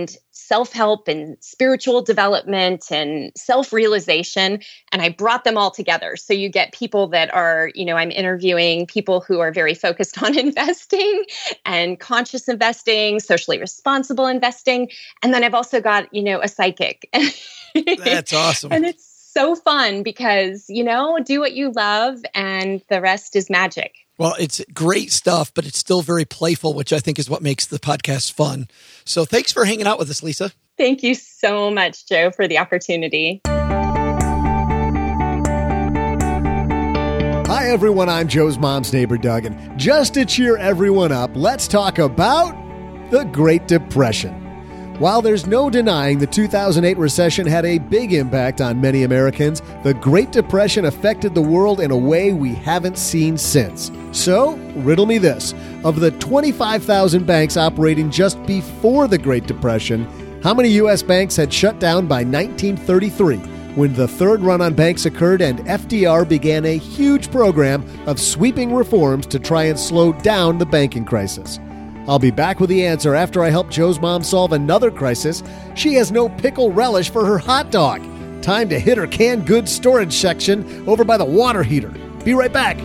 self-help and spiritual development and self-realization. And I brought them all together. So you get people that are, you know, I'm interviewing people who are very focused on investing and conscious investing, socially responsible investing. And then I've also got, you know, a psychic. That's awesome. And it's so fun because, you know, do what you love and the rest is magic. Well, it's great stuff, but it's still very playful, which I think is what makes the podcast fun. So thanks for hanging out with us, Lisa. Thank you so much, Joe, for the opportunity. Hi, everyone. I'm Joe's mom's neighbor, Doug. And just to cheer everyone up, let's talk about the Great Depression. While there's no denying the two thousand eight recession had a big impact on many Americans, the Great Depression affected the world in a way we haven't seen since. So, riddle me this. Of the twenty-five thousand banks operating just before the Great Depression, how many U S banks had shut down by nineteen thirty-three, when the third run on banks occurred and F D R began a huge program of sweeping reforms to try and slow down the banking crisis? I'll be back with the answer after I help Joe's mom solve another crisis. She has no pickle relish for her hot dog. Time to hit her canned goods storage section over by the water heater. Be right back.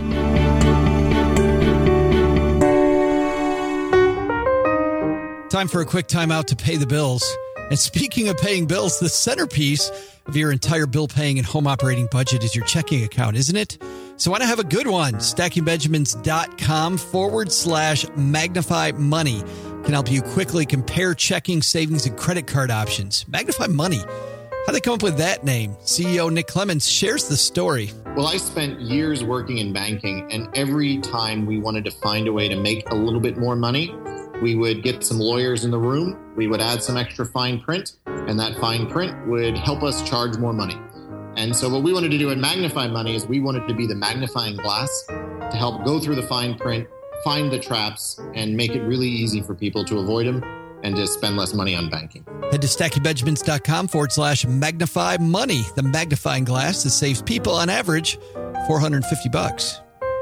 Time for a quick timeout to pay the bills. And speaking of paying bills, the centerpiece of your entire bill paying and home operating budget is your checking account, isn't it? So why not have a good one? StackingBenjamins.com forward slash magnify money can help you quickly compare checking, savings, and credit card options. Magnify Money. How'd they come up with that name? C E O Nick Clemens shares the story. Well, I spent years working in banking, and every time we wanted to find a way to make a little bit more money, we would get some lawyers in the room, we would add some extra fine print, and that fine print would help us charge more money. And so what we wanted to do at Magnify Money is we wanted to be the magnifying glass to help go through the fine print, find the traps, and make it really easy for people to avoid them and to spend less money on banking. Head to StackingBenjamins.com forward slash magnify money, the magnifying glass that saves people on average four hundred fifty bucks.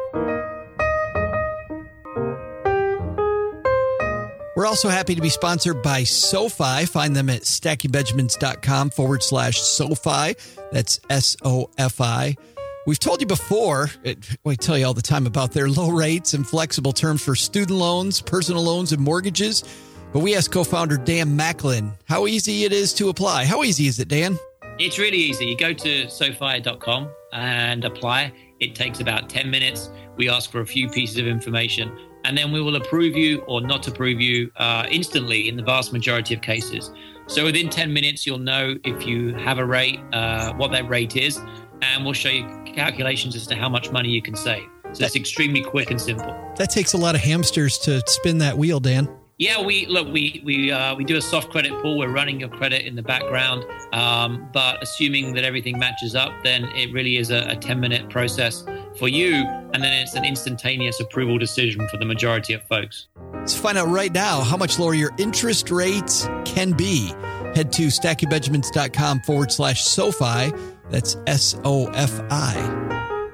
We're also happy to be sponsored by SoFi. Find them at StackingBenjamins.com forward slash SoFi. That's S O F I. We've told you before, it, we tell you all the time about their low rates and flexible terms for student loans, personal loans, and mortgages. But we asked co-founder Dan Macklin how easy it is to apply. How easy is it, Dan? It's really easy. You go to SoFi dot com and apply. It takes about ten minutes. We ask for a few pieces of information, and then we will approve you or not approve you uh, instantly in the vast majority of cases. So within ten minutes, you'll know if you have a rate, uh, what that rate is, and we'll show you calculations as to how much money you can save. So it's extremely quick and simple. That takes a lot of hamsters to spin that wheel, Dan. Yeah, we look, we we uh, we do a soft credit pool. We're running your credit in the background, um, but assuming that everything matches up, then it really is a, a ten-minute process for you, and then it's an instantaneous approval decision for the majority of folks. Let's find out right now how much lower your interest rates can be. Head to StackingBenjamins.com forward slash SoFi. That's S O F I.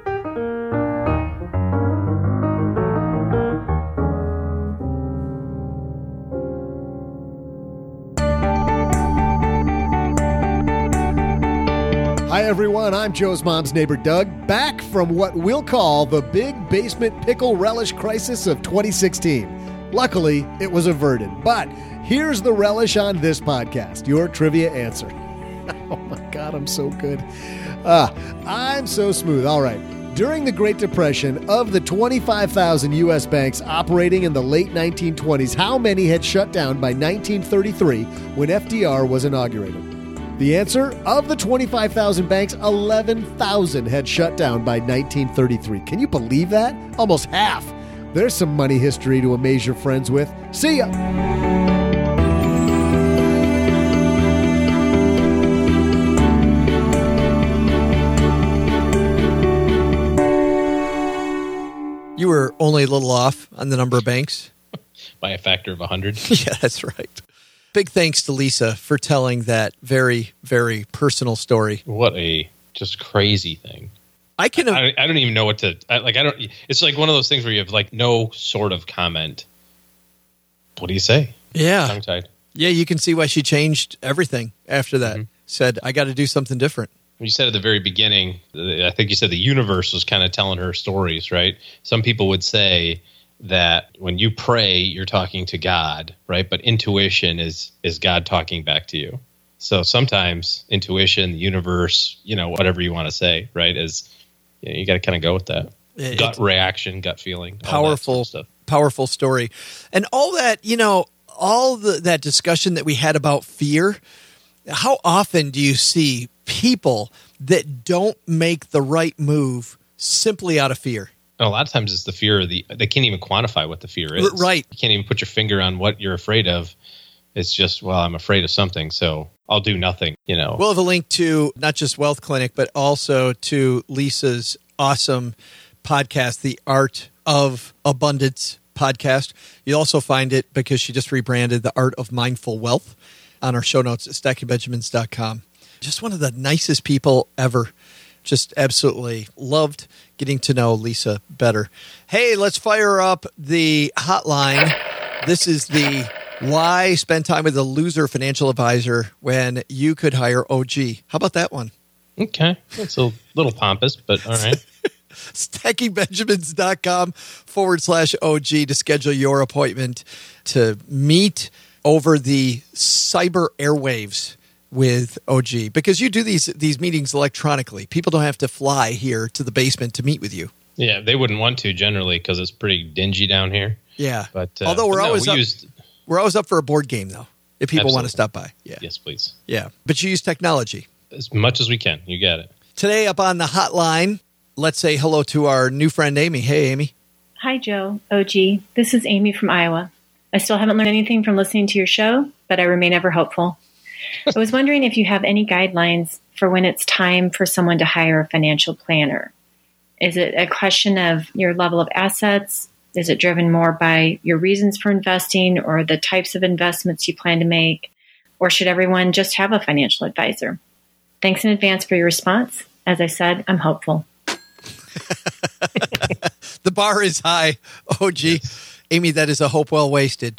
Hi, everyone. I'm Joe's mom's neighbor, Doug, back from what we'll call the big basement pickle relish crisis of twenty sixteen. Luckily, it was averted. But here's the relish on this podcast, your trivia answer. Oh, my God, I'm so good. Uh, I'm so smooth. All right. During the Great Depression, of the twenty-five thousand U S banks operating in the late nineteen twenties, how many had shut down by nineteen thirty-three when F D R was inaugurated? The answer, of the twenty-five thousand banks, eleven thousand had shut down by nineteen thirty-three. Can you believe that? Almost half. There's some money history to amaze your friends with. See ya! You were only a little off on the number of banks. By a factor of one hundred. Yeah, that's right. Big thanks to Lisa for telling that very, very personal story. What a just crazy thing. I can. I, I don't even know what to I, like. I don't. It's like one of those things where you have like no sort of comment. What do you say? Yeah. Tongue-tied. Yeah, you can see why she changed everything after that. Mm-hmm. Said, I got to do something different. You said at the very beginning, I think you said the universe was kind of telling her stories, right? Some people would say that when you pray, you're talking to God, right? But intuition is is God talking back to you. So sometimes intuition, the universe, you know, whatever you want to say, right, is you, know, you got to kind of go with that. It, gut reaction, gut feeling. Powerful, sort of powerful story. And all that, you know, all the, that discussion that we had about fear, how often do you see people that don't make the right move simply out of fear? A lot of times it's the fear of the, they can't even quantify what the fear is. Right. You can't even put your finger on what you're afraid of. It's just, well, I'm afraid of something, so I'll do nothing, you know. We'll have a link to not just Wealth Clinic, but also to Lisa's awesome podcast, The Art of Abundance podcast. You'll also find it because she just rebranded The Art of Mindful Wealth on our show notes at stacking benjamins dot com. Just one of the nicest people ever. Just absolutely loved getting to know Lisa better. Hey, let's fire up the hotline. This is the why spend time with a loser financial advisor when you could hire O G. How about that one? Okay. It's a little pompous, but all right. stacking benjamins dot com forward slash O G to schedule your appointment to meet over the cyber airwaves with O G, because you do these these meetings electronically. People don't have to fly here to the basement to meet with you. Yeah, they wouldn't want to generally because it's pretty dingy down here. Yeah, but uh, although we're but no, always we up, used, we're always up for a board game though. If people absolutely. want to stop by, yeah, yes, please, yeah. But you use technology as much as we can. You got it. Today up on the hotline, let's say hello to our new friend Amy. Hey, Amy. Hi, Joe. O G. This is Amy from Iowa. I still haven't learned anything from listening to your show, but I remain ever hopeful. I was wondering if you have any guidelines for when it's time for someone to hire a financial planner. Is it a question of your level of assets? Is it driven more by your reasons for investing or the types of investments you plan to make? Or should everyone just have a financial advisor? Thanks in advance for your response. As I said, I'm hopeful. The bar is high, O G. Yes. Amy, that is a hope well wasted.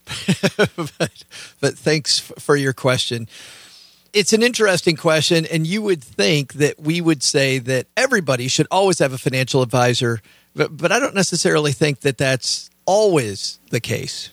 but, but thanks f- for your question. It's an interesting question, and you would think that we would say that everybody should always have a financial advisor, but, but I don't necessarily think that that's always the case.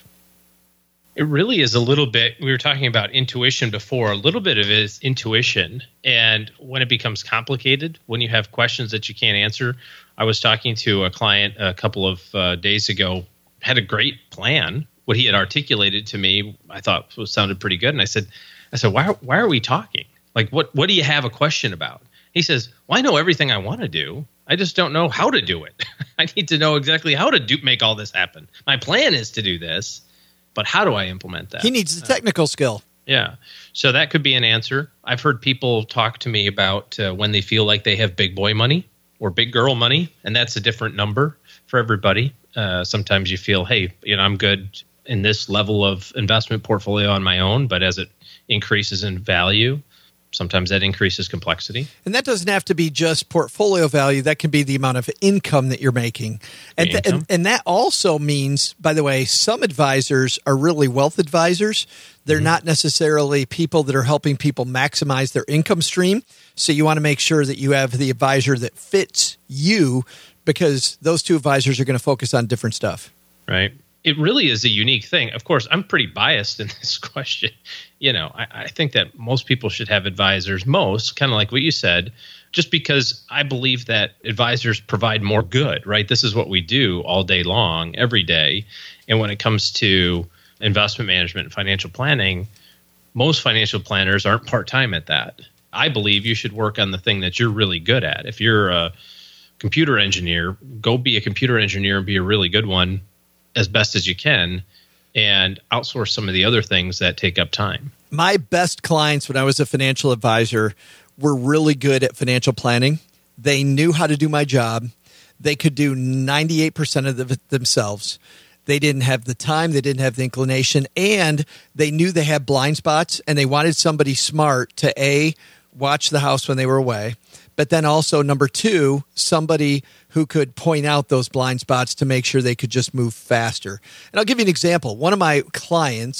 It really is a little bit, we were talking about intuition before, a little bit of it is intuition. And when it becomes complicated, when you have questions that you can't answer, I was talking to a client a couple of uh, days ago, had a great plan. What he had articulated to me, I thought was, sounded pretty good. And I said, I said, why, why are we talking? Like, what, what do you have a question about? He says, well, I know everything I want to do. I just don't know how to do it. I need to know exactly how to do, make all this happen. My plan is to do this, but how do I implement that? He needs the technical uh, skill. Yeah. So that could be an answer. I've heard people talk to me about uh, when they feel like they have big boy money or big girl money, and that's a different number for everybody. Uh, sometimes you feel, hey, you know, I'm good in this level of investment portfolio on my own, but as it increases in value, sometimes that increases complexity. And that doesn't have to be just portfolio value. That can be the amount of income that you're making. And, th- and, and that also means, by the way, some advisors are really wealth advisors. They're mm-hmm. not necessarily people that are helping people maximize their income stream. So you want to make sure that you have the advisor that fits you, because those two advisors are going to focus on different stuff. Right. It really is a unique thing. Of course, I'm pretty biased in this question. You know, I, I think that most people should have advisors, most, kind of like what you said, just because I believe that advisors provide more good, right? This is what we do all day long, every day. And when it comes to investment management and financial planning, most financial planners aren't part-time at that. I believe you should work on the thing that you're really good at. If you're a computer engineer, go be a computer engineer and be a really good one as best as you can, and outsource some of the other things that take up time. My best clients when I was a financial advisor were really good at financial planning. They knew how to do my job. They could do ninety-eight percent of it themselves. They didn't have the time. They didn't have the inclination. And they knew they had blind spots, and they wanted somebody smart to, A, watch the house when they were away, but then also, number two, somebody who could point out those blind spots to make sure they could just move faster. And I'll give you an example. One of my clients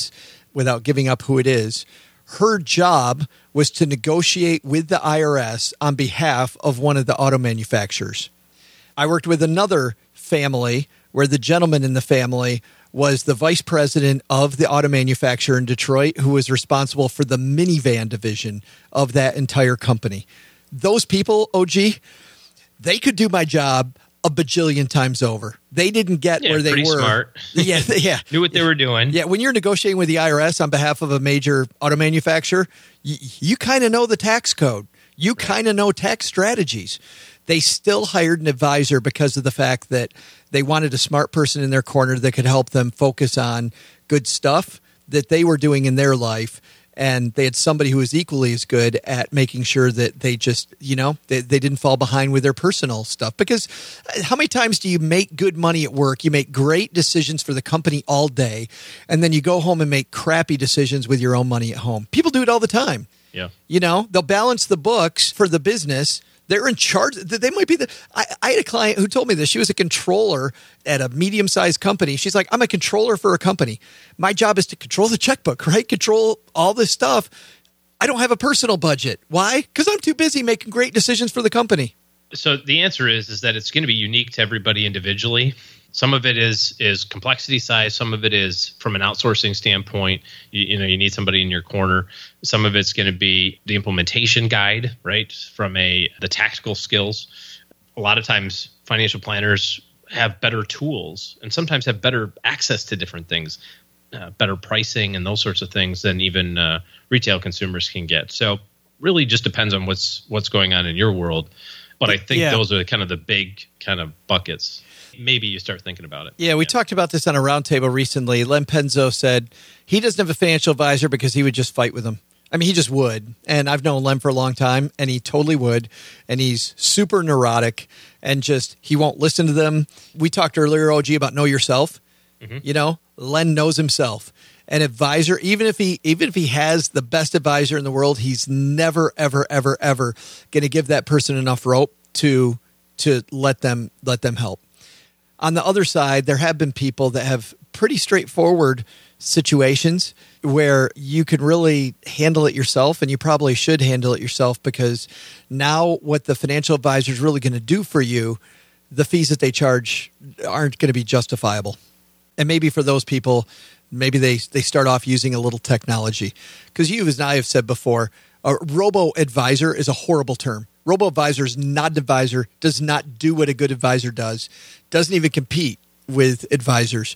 without giving up who it is. Her job was to negotiate with the I R S on behalf of one of the auto manufacturers. I worked with another family where the gentleman in the family was the vice president of the auto manufacturer in Detroit, who was responsible for the minivan division of that entire company. Those people, O G, they could do my job a bajillion times over. They didn't get yeah, where they pretty were. Smart. Yeah, yeah. Knew what they were doing. Yeah, when you're negotiating with the I R S on behalf of a major auto manufacturer, you, you kind of know the tax code. You kind of know tax strategies. They still hired an advisor because of the fact that they wanted a smart person in their corner that could help them focus on good stuff that they were doing in their life. And they had somebody who was equally as good at making sure that they just, you know, they, they didn't fall behind with their personal stuff. Because how many times do you make good money at work? You make great decisions for the company all day, and then you go home and make crappy decisions with your own money at home. People do it all the time. Yeah. You know, they'll balance the books for the business. They're in charge. They might be the. I, I had a client who told me this. She was a controller at a medium-sized company. She's like, I'm a controller for a company. My job is to control the checkbook, right? Control all this stuff. I don't have a personal budget. Why? Because I'm too busy making great decisions for the company. So the answer is is that it's going to be unique to everybody individually. Some of it is is complexity size. Some of it is from an outsourcing standpoint. You, you know, you need somebody in your corner. Some of it's going to be the implementation guide, right? From a the tactical skills. A lot of times, financial planners have better tools and sometimes have better access to different things, uh, better pricing and those sorts of things than even uh, retail consumers can get. So, really, just depends on what's what's going on in your world. But I think yeah. those are kind of the big kind of buckets. Maybe you start thinking about it. Yeah, we yeah. talked about this on a roundtable recently. Len Penzo said he doesn't have a financial advisor because he would just fight with him. I mean, he just would. And I've known Len for a long time, and he totally would. And he's super neurotic, and just he won't listen to them. We talked earlier, O G, about know yourself. Mm-hmm. You know, Len knows himself. An advisor, even if he even if he has the best advisor in the world, he's never, ever, ever, ever going to give that person enough rope to to let them let them help. On the other side, there have been people that have pretty straightforward situations where you can really handle it yourself, and you probably should handle it yourself, because now what the financial advisor is really going to do for you, the fees that they charge aren't going to be justifiable. And maybe for those people, maybe they, they start off using a little technology. Because you, as I have said before, a robo-advisor is a horrible term. Robo-advisor is not an advisor, does not do what a good advisor does, doesn't even compete with advisors.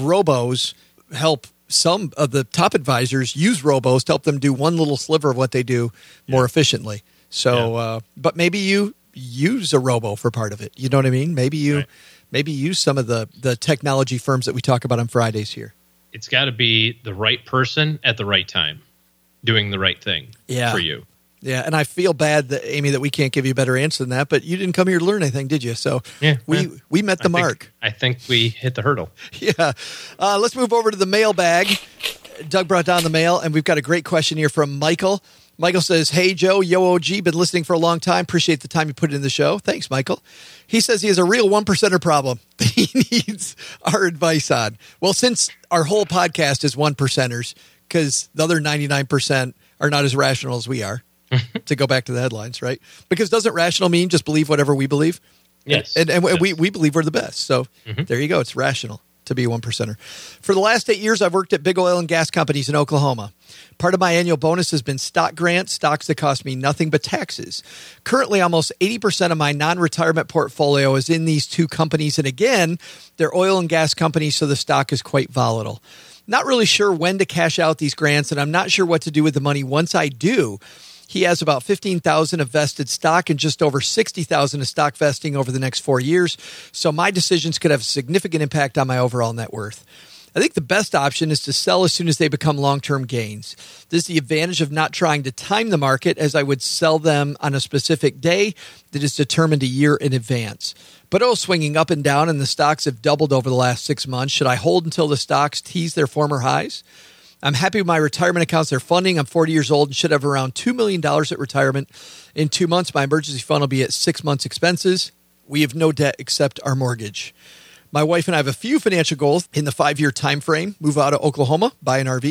Robos help some of the top advisors use robos to help them do one little sliver of what they do more yeah. efficiently. So, yeah. uh, but maybe you use a robo for part of it. You know what I mean? Maybe you right. maybe use some of the, the technology firms that we talk about on Fridays here. It's got to be the right person at the right time, doing the right thing yeah. for you. Yeah, and I feel bad, that Amy, that we can't give you a better answer than that, but you didn't come here to learn anything, did you? So yeah, we, yeah. we met the I mark. Think, I think we hit the hurdle. Yeah. Uh, let's move over to the mailbag. Doug brought down the mail, and we've got a great question here from Michael. Michael says, hey, Joe, yo, O G, been listening for a long time. Appreciate the time you put in the show. Thanks, Michael. He says he has a real one-percenter problem that he needs our advice on. Well, since our whole podcast is one-percenters, because the other ninety-nine percent are not as rational as we are, to go back to the headlines, right? Because doesn't rational mean just believe whatever we believe? Yes. And, and, and yes. we, we believe we're the best. So mm-hmm. there you go. It's rational to be a one-percenter. For the last eight years, I've worked at big oil and gas companies in Oklahoma. Part of my annual bonus has been stock grants, stocks that cost me nothing but taxes. Currently, almost eighty percent of my non-retirement portfolio is in these two companies. And again, they're oil and gas companies, so the stock is quite volatile. Not really sure when to cash out these grants, and I'm not sure what to do with the money once I do. He has about fifteen thousand dollars of vested stock and just over sixty thousand dollars of stock vesting over the next four years. So my decisions could have a significant impact on my overall net worth. I think the best option is to sell as soon as they become long-term gains. This is the advantage of not trying to time the market, as I would sell them on a specific day that is determined a year in advance. But oil swinging up and down, and the stocks have doubled over the last six months. Should I hold until the stocks tease their former highs? I'm happy with my retirement accounts. They're funding. I'm forty years old and should have around two million dollars at retirement. In two months, my emergency fund will be at six months' expenses. We have no debt except our mortgage. My wife and I have a few financial goals in the five-year time frame. Move out of Oklahoma, buy an R V.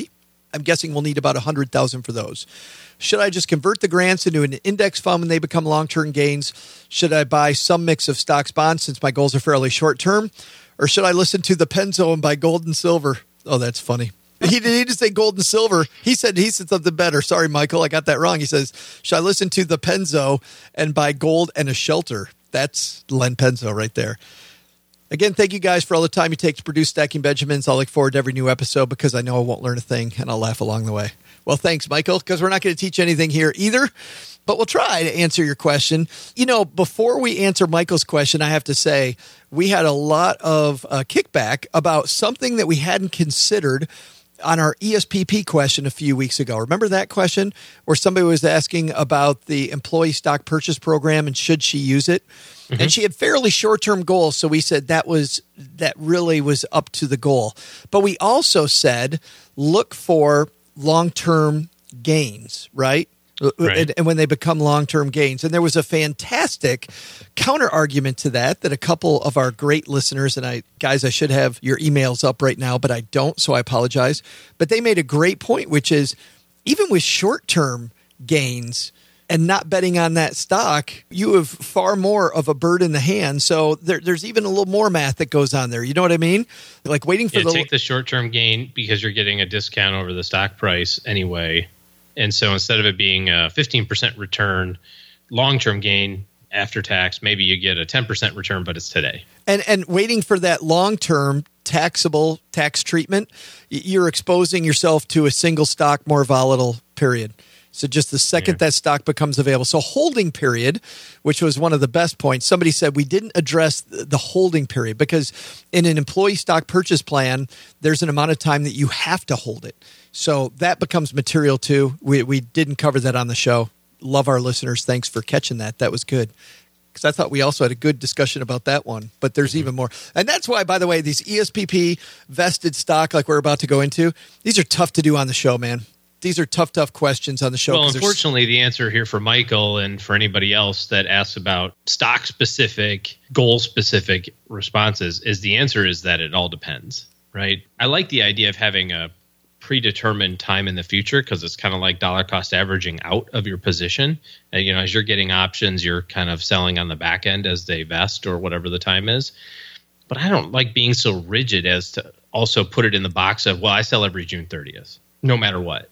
I'm guessing we'll need about one hundred thousand for those. Should I just convert the grants into an index fund when they become long-term gains? Should I buy some mix of stocks, bonds, since my goals are fairly short-term? Or should I listen to the Penzo and buy gold and silver? Oh, that's funny. He didn't say gold and silver. He said he said something better. Sorry, Michael, I got that wrong. He says, should I listen to the Penzo and buy gold and a shelter? That's Len Penzo right there. Again, thank you guys for all the time you take to produce Stacking Benjamins. I'll look forward to every new episode because I know I won't learn a thing, and I'll laugh along the way. Well, thanks, Michael, because we're not going to teach anything here either, but we'll try to answer your question. You know, before we answer Michael's question, I have to say we had a lot of uh, kickback about something that we hadn't considered on our E S P P question a few weeks ago. Remember that question where somebody was asking about the employee stock purchase program and should she use it? Mm-hmm. And she had fairly short-term goals, so we said that was that really was up to the goal. But we also said look for long-term gains, right? Right. And, and when they become long-term gains. And there was a fantastic counter-argument to that that a couple of our great listeners, and I guys, I should have your emails up right now, but I don't, so I apologize. But they made a great point, which is even with short-term gains and not betting on that stock, you have far more of a bird in the hand. So there, there's even a little more math that goes on there. You know what I mean? Like waiting for yeah, the take the short-term gain because you're getting a discount over the stock price anyway. And so instead of it being a fifteen percent return, long-term gain after tax, maybe you get a ten percent return, but it's today. And and waiting for that long-term taxable tax treatment, you're exposing yourself to a single stock, more volatile period. So just the second yeah. that stock becomes available. So holding period, which was one of the best points, somebody said we didn't address the holding period because in an employee stock purchase plan, there's an amount of time that you have to hold it. So that becomes material too. We we didn't cover that on the show. Love our listeners. Thanks for catching that. That was good. Because I thought we also had a good discussion about that one. But there's mm-hmm. even more. And that's why, by the way, these E S P P vested stock like we're about to go into, these are tough to do on the show, man. These are tough, tough questions on the show. Well, unfortunately, the answer here for Michael and for anybody else that asks about stock-specific, goal-specific responses is the answer is that it all depends, right? I like the idea of having a predetermined time in the future because it's kind of like dollar cost averaging out of your position. Uh, you know, as you're getting options, you're kind of selling on the back end as they vest or whatever the time is. But I don't like being so rigid as to also put it in the box of, well, I sell every June thirtieth, no matter what.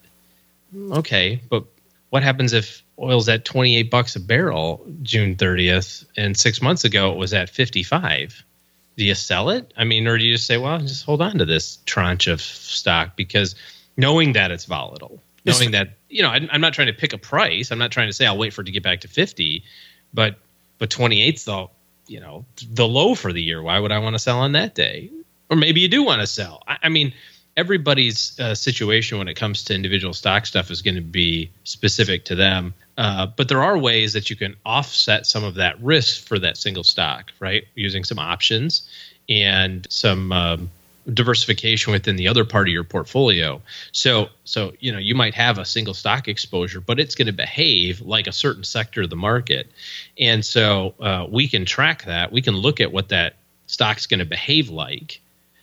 Okay, but what happens if oil's at twenty-eight bucks a barrel June thirtieth and six months ago it was at fifty-five? Do you sell it? I mean, or do you just say, well, just hold on to this tranche of stock because knowing that it's volatile, knowing that, you know, I'm not trying to pick a price. I'm not trying to say I'll wait for it to get back to fifty, but but twenty-eight's the, you know, the low for the year. Why would I want to sell on that day? Or maybe you do want to sell. I, I mean, everybody's uh, situation when it comes to individual stock stuff is going to be specific to them. Uh, but there are ways that you can offset some of that risk for that single stock, right? Using some options and some um, diversification within the other part of your portfolio. So, so you know, you might have a single stock exposure, but it's going to behave like a certain sector of the market. And so uh, we can track that. We can look at what that stock's going to behave like.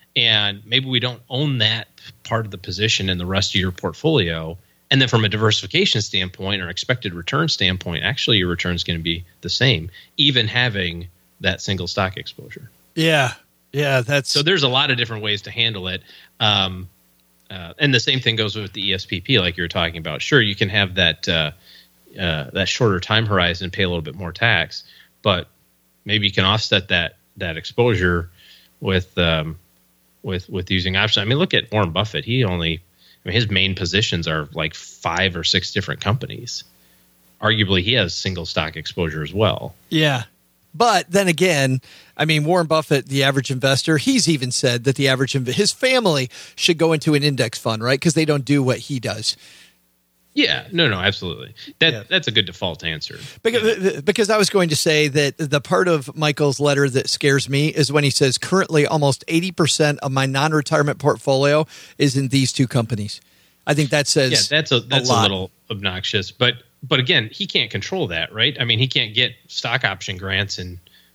And maybe we don't own that part of the position in the rest of your portfolio. And then from a diversification standpoint or expected return standpoint, actually your return is going to be the same, even having that single stock exposure. Yeah. Yeah. That's so there's a lot of different ways to handle it. Um, uh, and the same thing goes with the E S P P, like you were talking about. Sure, you can have that, uh, uh, that shorter time horizon and pay a little bit more tax, but maybe you can offset that, that exposure with, um, with with using options. I mean, look at Warren Buffett. He only, I mean, his main positions are like five or six different companies. Arguably, he has single stock exposure as well. Yeah. But then again, I mean, Warren Buffett, the average investor, he's even said that the average, inv- his family should go into an index fund, right? Because they don't do what he does. Yeah, no, no, absolutely. That yeah. That's a good default answer. Because, yeah. because I was going to say that the part of Michael's letter that scares me is when he says currently almost eighty percent of my non-retirement portfolio is in these two companies. I think that says yeah, that's a that's a, a little obnoxious, but but again, he can't control that, right? I mean, he can't get stock option grants in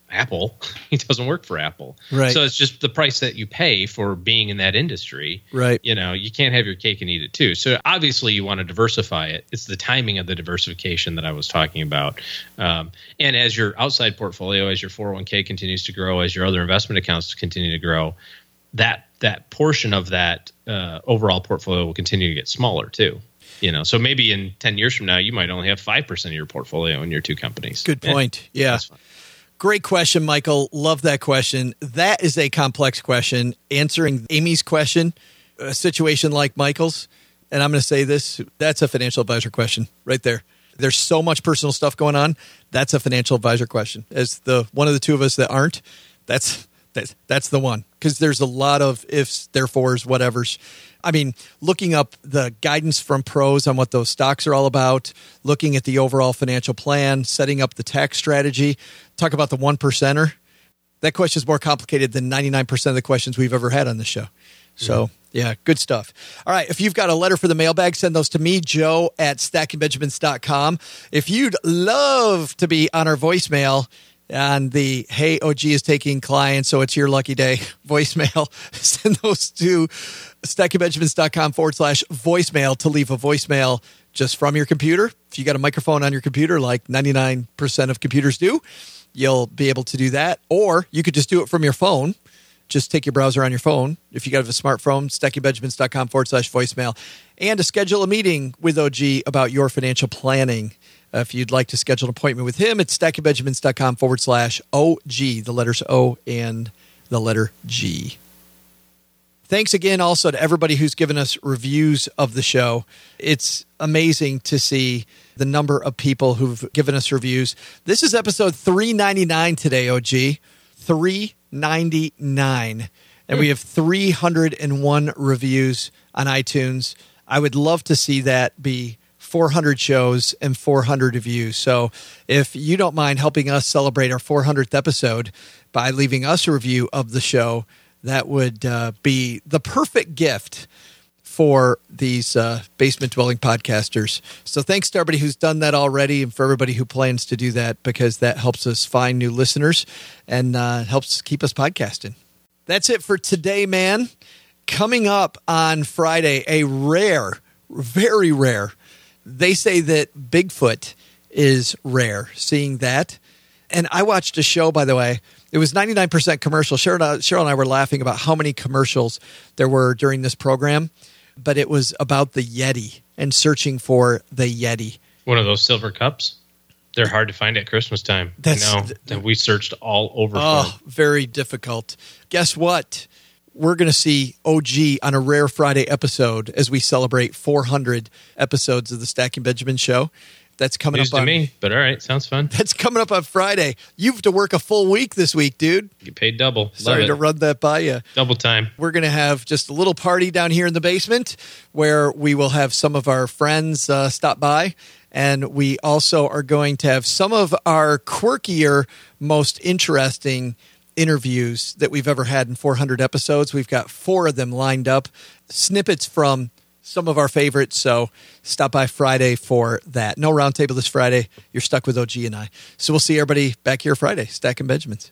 Apple. He doesn't work for Apple. Right. So it's just the price that you pay for being in that industry. Right. You know, you can't have your cake and eat it too. So obviously you want to diversify it. It's the timing of the diversification that I was talking about. Um, and as your outside portfolio, as your four oh one k continues to grow, as your other investment accounts continue to grow, that that portion of that uh, overall portfolio will continue to get smaller too. You know, so maybe in ten years from now, you might only have five percent of your portfolio in your two companies. Good point. Yeah. yeah. Great question, Michael. Love that question. That is a complex question. Answering Amy's question, a situation like Michael's, and I'm going to say this, that's a financial advisor question right there. There's so much personal stuff going on. That's a financial advisor question. As the one of the two of us that aren't, that's that's, that's the one. Because there's a lot of ifs, therefores, whatevers. I mean, looking up the guidance from pros on what those stocks are all about, looking at the overall financial plan, setting up the tax strategy, talk about the one percenter. That question is more complicated than ninety-nine percent of the questions we've ever had on this show. So, yeah, good stuff. All right, if you've got a letter for the mailbag, send those to me, Joe, at stacking benjamins dot com. If you'd love to be on our voicemail, and the Hey O G is taking clients, so it's your lucky day voicemail, send those to stacking benjamins dot com forward slash voicemail to leave a voicemail just from your computer. If you got a microphone on your computer, like ninety-nine percent of computers do, you'll be able to do that. Or you could just do it from your phone. Just take your browser on your phone. If you got a smartphone, stacking benjamins dot com forward slash voicemail. And to schedule a meeting with O G about your financial planning. Uh, if you'd like to schedule an appointment with him, it's stacking benjamins dot com forward slash O G, the letters O and the letter G. Thanks again also to everybody who's given us reviews of the show. It's amazing to see the number of people who've given us reviews. This is episode three ninety-nine today, O G. three ninety-nine. And we have three hundred one reviews on iTunes. I would love to see that be four hundred shows and four hundred reviews. So if you don't mind helping us celebrate our four hundredth episode by leaving us a review of the show, that would uh, be the perfect gift for these uh, basement dwelling podcasters. So thanks to everybody who's done that already and for everybody who plans to do that, because that helps us find new listeners and uh, helps keep us podcasting. That's it for today, man. Coming up on Friday, a rare, very rare, they say that Bigfoot is rare, seeing that. And I watched a show, by the way. It was ninety-nine percent commercial. Cheryl, Cheryl and I were laughing about how many commercials there were during this program, but it was about the Yeti and searching for the Yeti. One of those silver cups? They're hard to find at Christmas time. That's, I know that we searched all over. Oh, very difficult. Guess what? We're going to see O G on a Rare Friday episode as we celebrate four hundred episodes of the Stacking Benjamin Show. That's coming News up on to me, but all right, sounds fun. That's coming up on Friday. You have to work a full week this week, dude. Get paid double. Sorry Love to it. run that by you. Double time. We're going to have just a little party down here in the basement where we will have some of our friends uh, stop by. And we also are going to have some of our quirkier, most interesting interviews that we've ever had in four hundred episodes. We've got four of them lined up, snippets from some of our favorites. So stop by Friday for that. No roundtable this Friday. You're stuck with O G and I. So we'll see everybody back here Friday. Stacking Benjamins.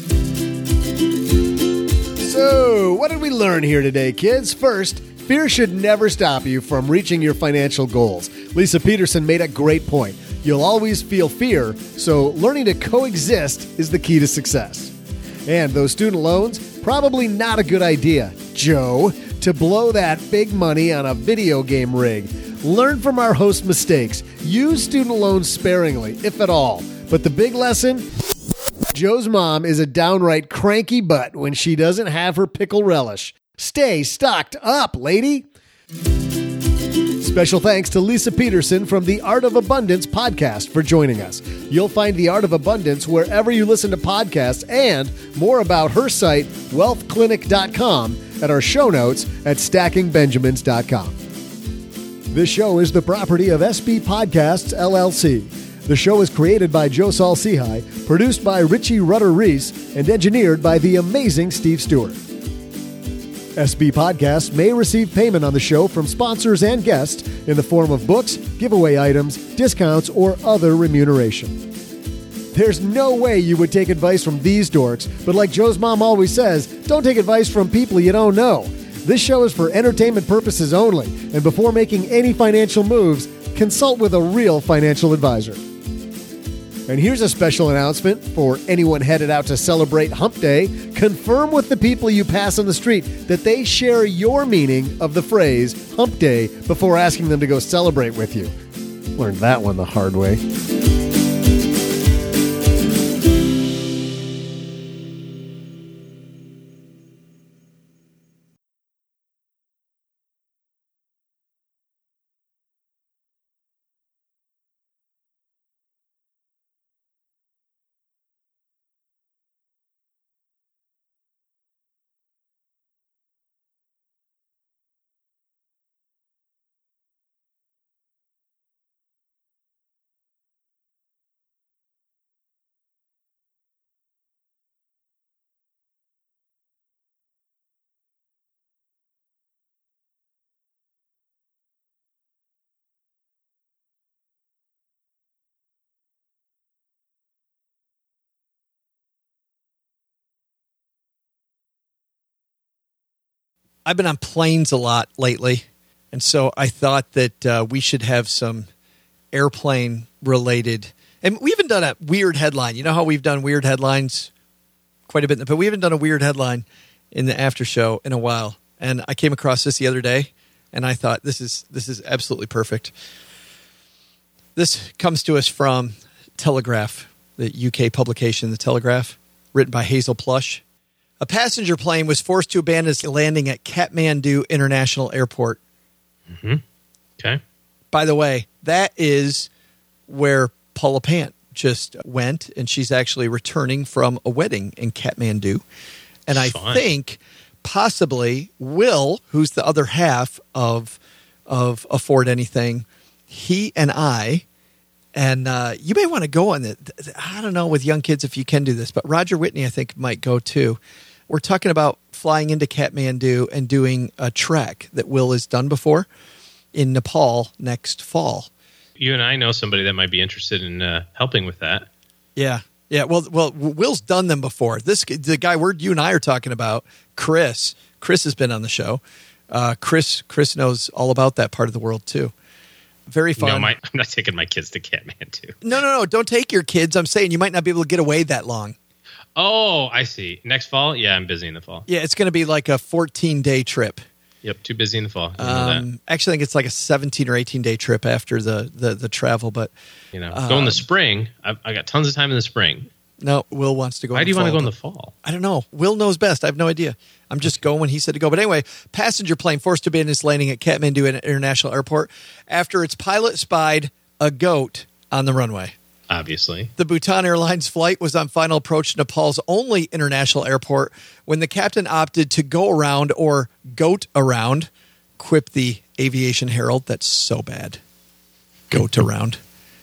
So, what did we learn here today, kids? First, fear should never stop you from reaching your financial goals. Lisa Peterson made a great point. You'll always feel fear, so learning to coexist is the key to success. And those student loans, probably not a good idea, Joe, to blow that big money on a video game rig. Learn from our host mistakes. Use student loans sparingly, if at all. But the big lesson? Joe's mom is a downright cranky butt when she doesn't have her pickle relish. Stay stocked up, lady. Special thanks to Lisa Peterson from the Art of Abundance podcast for joining us. You'll find the Art of Abundance wherever you listen to podcasts and more about her site, wealth clinic dot com, at our show notes at stacking benjamins dot com. This show is the property of S B Podcasts, L L C. The show is created by Joe Saul-Sehy, produced by Richie Rutter-Reese, and engineered by the amazing Steve Stewart. S B Podcasts may receive payment on the show from sponsors and guests in the form of books, giveaway items, discounts, or other remuneration. There's no way you would take advice from these dorks, but like Joe's mom always says, don't take advice from people you don't know. This show is for entertainment purposes only, and before making any financial moves, consult with a real financial advisor. And here's a special announcement for anyone headed out to celebrate Hump Day. Confirm with the people you pass on the street that they share your meaning of the phrase Hump Day before asking them to go celebrate with you. Learned that one the hard way. I've been on planes a lot lately, and so I thought that uh, we should have some airplane-related... And we haven't done a weird headline. You know how we've done weird headlines quite a bit, but we haven't done a weird headline in the after show in a while. And I came across this the other day, and I thought, this is this is absolutely perfect. This comes to us from Telegraph, the U K publication, The Telegraph, written by Hazel Plush. A passenger plane was forced to abandon its landing at Kathmandu International Airport. Mm-hmm. Okay. By the way, that is where Paula Pant just went, and she's actually returning from a wedding in Kathmandu. And I Fun. think possibly Will, who's the other half of of Afford Anything, he and I, and uh, you may want to go on it. I don't know with young kids if you can do this, but Roger Whitney, I think, might go too. We're talking about flying into Kathmandu and doing a trek that Will has done before in Nepal next fall. You and I know somebody that might be interested in uh, helping with that. Yeah. Yeah. Well, well, Will's done them before. This the guy we're you and I are talking about, Chris. Chris has been on the show. Uh, Chris Chris knows all about that part of the world too. Very fun. No, my, I'm not taking my kids to Kathmandu. No, no, no. Don't take your kids. I'm saying you might not be able to get away that long. Oh, I see. Next fall? Yeah, I'm busy in the fall. Yeah, it's going to be like a fourteen-day trip. Yep, too busy in the fall. You know Um, that. actually, I think it's like a seventeen or eighteen-day trip after the, the, the travel. But You know, um, go in the spring. I've, I got tons of time in the spring. no, Will wants to go. Why in do you the want to fall, go in the but- fall? I don't know. Will knows best. I have no idea. I'm just going when he said to go. But anyway, passenger plane forced to abandon its landing at Kathmandu International Airport after its pilot spied a goat on the runway. Obviously. The Bhutan Airlines flight was on final approach to Nepal's only international airport when the captain opted to go around or goat around, quipped the Aviation Herald. That's so bad. Goat around.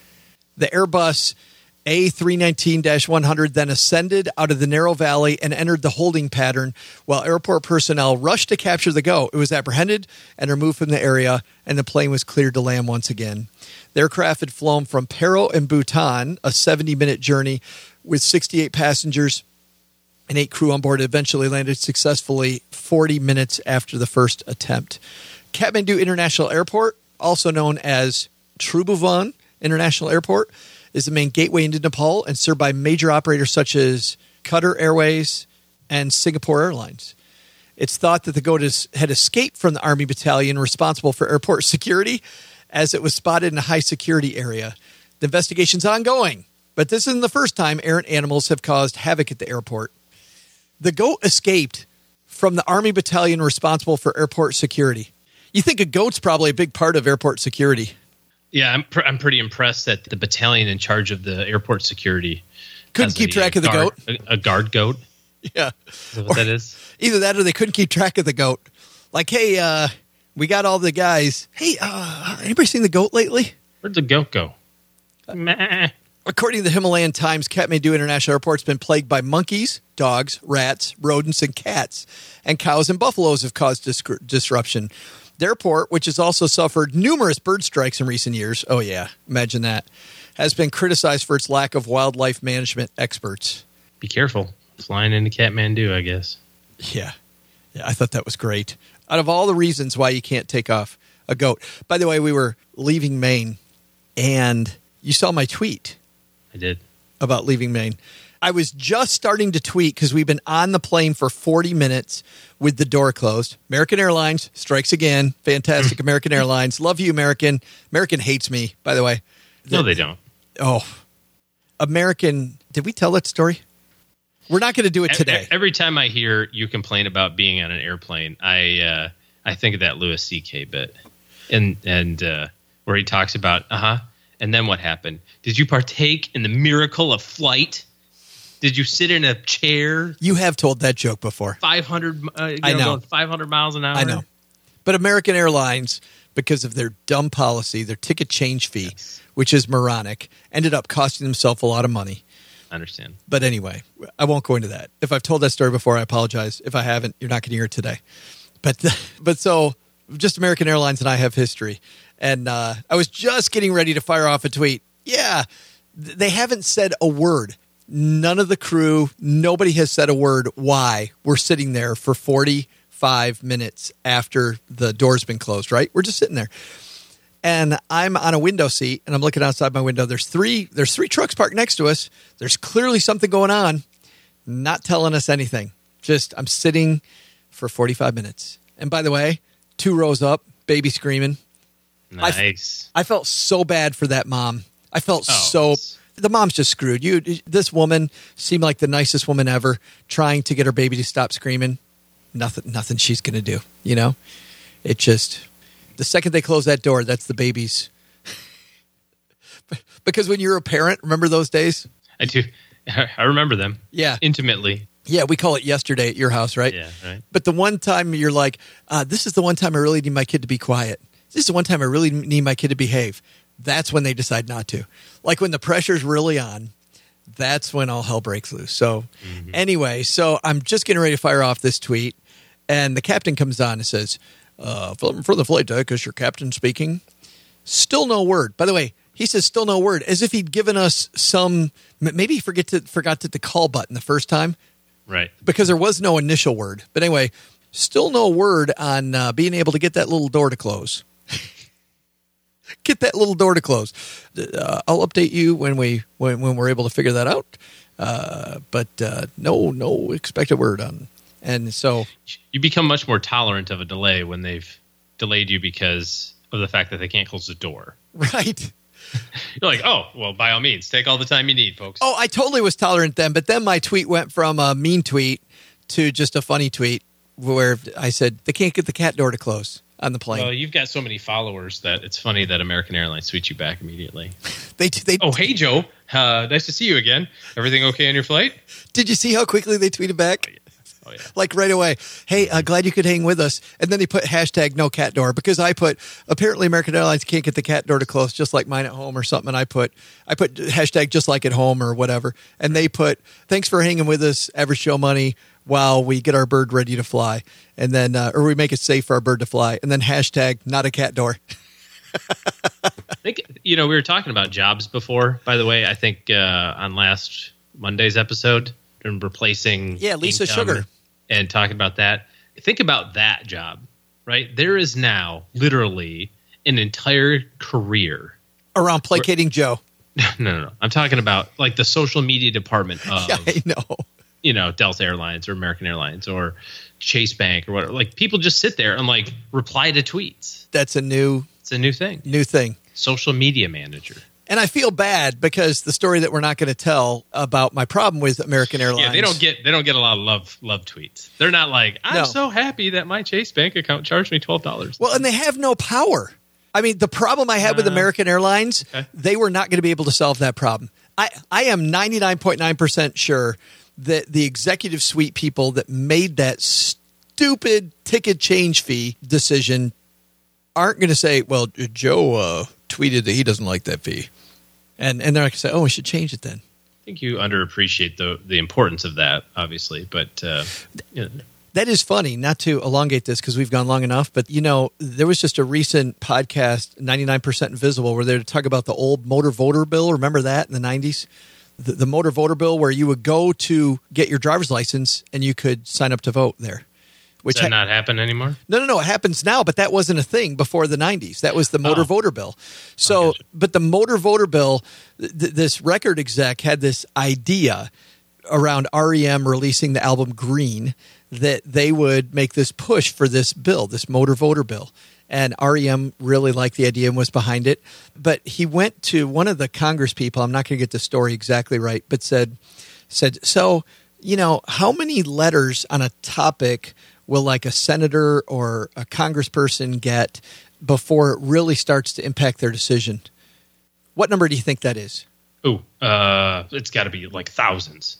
The Airbus A three nineteen dash one hundred then ascended out of the narrow valley and entered the holding pattern while airport personnel rushed to capture the goat. It was apprehended and removed from the area, and the plane was cleared to land once again. The aircraft had flown from Paro in Bhutan, a seventy-minute journey with sixty-eight passengers and eight crew on board. It eventually landed successfully forty minutes after the first attempt. Kathmandu International Airport, also known as Tribhuvan International Airport, is the main gateway into Nepal and served by major operators such as Qatar Airways and Singapore Airlines. It's thought that the goat is, had escaped from the Army battalion responsible for airport security as it was spotted in a high-security area. The investigation's ongoing, but this isn't the first time errant animals have caused havoc at the airport. The goat escaped from the Army battalion responsible for airport security. You think a goat's probably a big part of airport security. Yeah, I'm pr- I'm pretty impressed that the battalion in charge of the airport security Couldn't has keep a, track of the guard- goat. A, a guard goat. Yeah. Is that what that is? Either that or they couldn't keep track of the goat. Like, hey, uh, we got all the guys. Hey, uh, anybody seen the goat lately? Where'd the goat go? Meh. According to the Himalayan Times, Kathmandu International Airport has been plagued by monkeys, dogs, rats, rodents, and cats. And cows and buffaloes have caused dis- disruption. The airport, which has also suffered numerous bird strikes in recent years, oh yeah, imagine that, has been criticized for its lack of wildlife management experts. Be careful. Flying into Kathmandu, I guess. Yeah. Yeah, I thought that was great. Out of all the reasons why you can't take off a goat. By the way, we were leaving Maine, and you saw my tweet. I did. About leaving Maine. I was just starting to tweet because we've been on the plane for forty minutes with the door closed. American Airlines strikes again. Fantastic American Airlines. Love you, American. American hates me, by the way. No, they don't. Oh. American. Did we tell that story? We're not going to do it today. Every time I hear you complain about being on an airplane, I uh, I think of that Louis C K bit, and and uh, where he talks about uh huh, and then what happened? Did you partake in the miracle of flight? Did you sit in a chair? You have told that joke before. Five hundred, uh, you I know, know, going five hundred miles an hour. I know, but American Airlines, because of their dumb policy, their ticket change fee, yes. which is moronic, ended up costing themselves a lot of money. I understand. But anyway, I won't go into that. If I've told that story before, I apologize. If I haven't, you're not going to hear it today. But but so just American Airlines and I have history. And uh, I was just getting ready to fire off a tweet. Yeah, they haven't said a word. None of the crew, nobody has said a word why we're sitting there for forty-five minutes after the door's been closed, right? We're just sitting there. And I'm on a window seat, and I'm looking outside my window. There's three There's three trucks parked next to us. There's clearly something going on, not telling us anything. Just I'm sitting for forty-five minutes. And by the way, two rows up, baby screaming. Nice. I, I felt so bad for that mom. I felt oh, so – the mom's just screwed. You, This woman seemed like the nicest woman ever, trying to get her baby to stop screaming. Nothing, nothing she's going to do, you know? It just – the second they close that door, that's the baby's. Because when you're a parent, remember those days? I do. I remember them. Yeah. Intimately. Yeah, we call it yesterday at your house, right? Yeah, right. But the one time you're like, uh, this is the one time I really need my kid to be quiet. This is the one time I really need my kid to behave. That's when they decide not to. Like when the pressure's really on, that's when all hell breaks loose. So mm-hmm. anyway, so I'm just getting ready to fire off this tweet, and the captain comes on and says, Uh, for the flight deck, is your captain speaking? Still no word. By the way, he says still no word, as if he'd given us some, maybe he forget to, forgot to the call button the first time. Right. Because there was no initial word. But anyway, still no word on uh, being able to get that little door to close. Get that little door to close. Uh, I'll update you when, we, when, when we're able to figure that out. Uh, but uh, no, no expected word on And so you become much more tolerant of a delay when they've delayed you because of the fact that they can't close the door. Right. You're like, oh, well, by all means, take all the time you need, folks. Oh, I totally was tolerant then. But then my tweet went from a mean tweet to just a funny tweet where I said, they can't get the cat door to close on the plane. Well, you've got so many followers that it's funny that American Airlines tweets you back immediately. they, they, oh, hey, Joe. Uh, nice to see you again. Everything okay on your flight? Did you see how quickly they tweeted back? Oh, yeah. Like right away, hey, uh, glad you could hang with us. And then they put hashtag no cat door because I put, apparently American Airlines can't get the cat door to close just like mine at home or something. And I put, I put hashtag just like at home or whatever. And they put, thanks for hanging with us, average show money, while we get our bird ready to fly. And then, uh, or we make it safe for our bird to fly. And then hashtag not a cat door. I think, you know, we were talking about jobs before, by the way. I think uh, on last Monday's episode, and replacing yeah, Lisa Sugar. And talking about that. Think about that job, right? There is now literally an entire career around placating where, Joe. No, no, no. I'm talking about like the social media department of, yeah, I know. you know, Delta Airlines or American Airlines or Chase Bank or whatever. Like people just sit there and like reply to tweets. That's a new, it's a new thing. New thing. Social media manager. And I feel bad because the story that we're not going to tell about my problem with American Airlines. Yeah, they don't get they don't get a lot of love love tweets. They're not like, I'm no. so happy that my Chase Bank account charged me twelve dollars. Well, and they have no power. I mean, the problem I had uh, with American Airlines, okay. they were not going to be able to solve that problem. I, I am ninety-nine point nine percent sure that the executive suite people that made that stupid ticket change fee decision aren't going to say, well, Joe uh, tweeted that he doesn't like that fee. And and they're not going to say, oh, we should change it then. I think you underappreciate the the importance of that, obviously. But uh, you know. That is funny, not to elongate this because we've gone long enough, but you know, there was just a recent podcast, ninety-nine percent Invisible, where they were talking about the old motor voter bill. Remember that in the nineties? The, the motor voter bill where you would go to get your driver's license and you could sign up to vote there. Which Does that ha- not happen anymore? No, no, no. It happens now, but that wasn't a thing before the nineties. That was the motor oh. voter bill. So, but the motor voter bill, th- this record exec had this idea around R E M releasing the album Green that they would make this push for this bill, this motor voter bill. And R E M really liked the idea and was behind it. But he went to one of the Congress people, I'm not going to get the story exactly right, but said, said, so, you know, how many letters on a topic will like a senator or a congressperson get before it really starts to impact their decision? What number do you think that is? Oh, uh, it's got to be like thousands.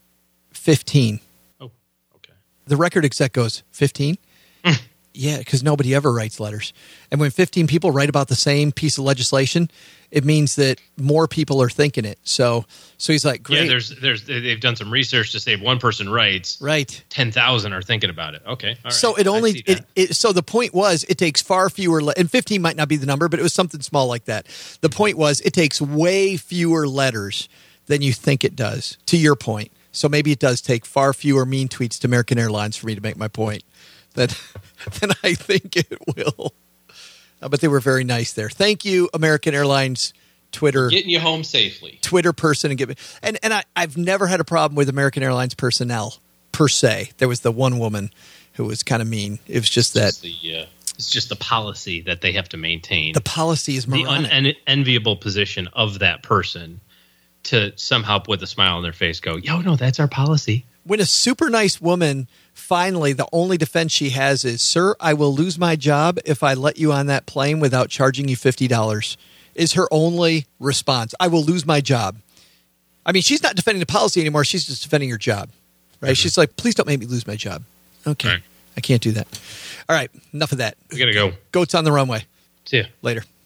fifteen. Oh, okay. The record exec goes, fifteen? Yeah, because nobody ever writes letters. And when fifteen people write about the same piece of legislation, it means that more people are thinking it. So so he's like, great. Yeah, there's there's they've done some research to say if one person writes, right, ten thousand are thinking about it. Okay. All right. So it only it, it so the point was it takes far fewer le- and fifteen might not be the number, but it was something small like that. The point was it takes way fewer letters than you think it does, to your point. So maybe it does take far fewer mean tweets to American Airlines for me to make my point than, than I think it will. Uh, but they were very nice there. Thank you, American Airlines Twitter. Getting you home safely. Twitter person. And, get me, and, and I, I've never had a problem with American Airlines personnel, per se. There was the one woman who was kind of mean. It was just that. It's just the, uh, it's just the policy that they have to maintain. The policy is moronic. The unenviable position of that person to somehow with a smile on their face go, yo, no, that's our policy. When a super nice woman, finally, the only defense she has is, sir, I will lose my job if I let you on that plane without charging you fifty dollars, is her only response. I will lose my job. I mean, she's not defending the policy anymore. She's just defending her job, right? Mm-hmm. She's like, please don't make me lose my job. Okay. Right. I can't do that. All right. Enough of that. We got to go. Goats on the runway. See ya. Later.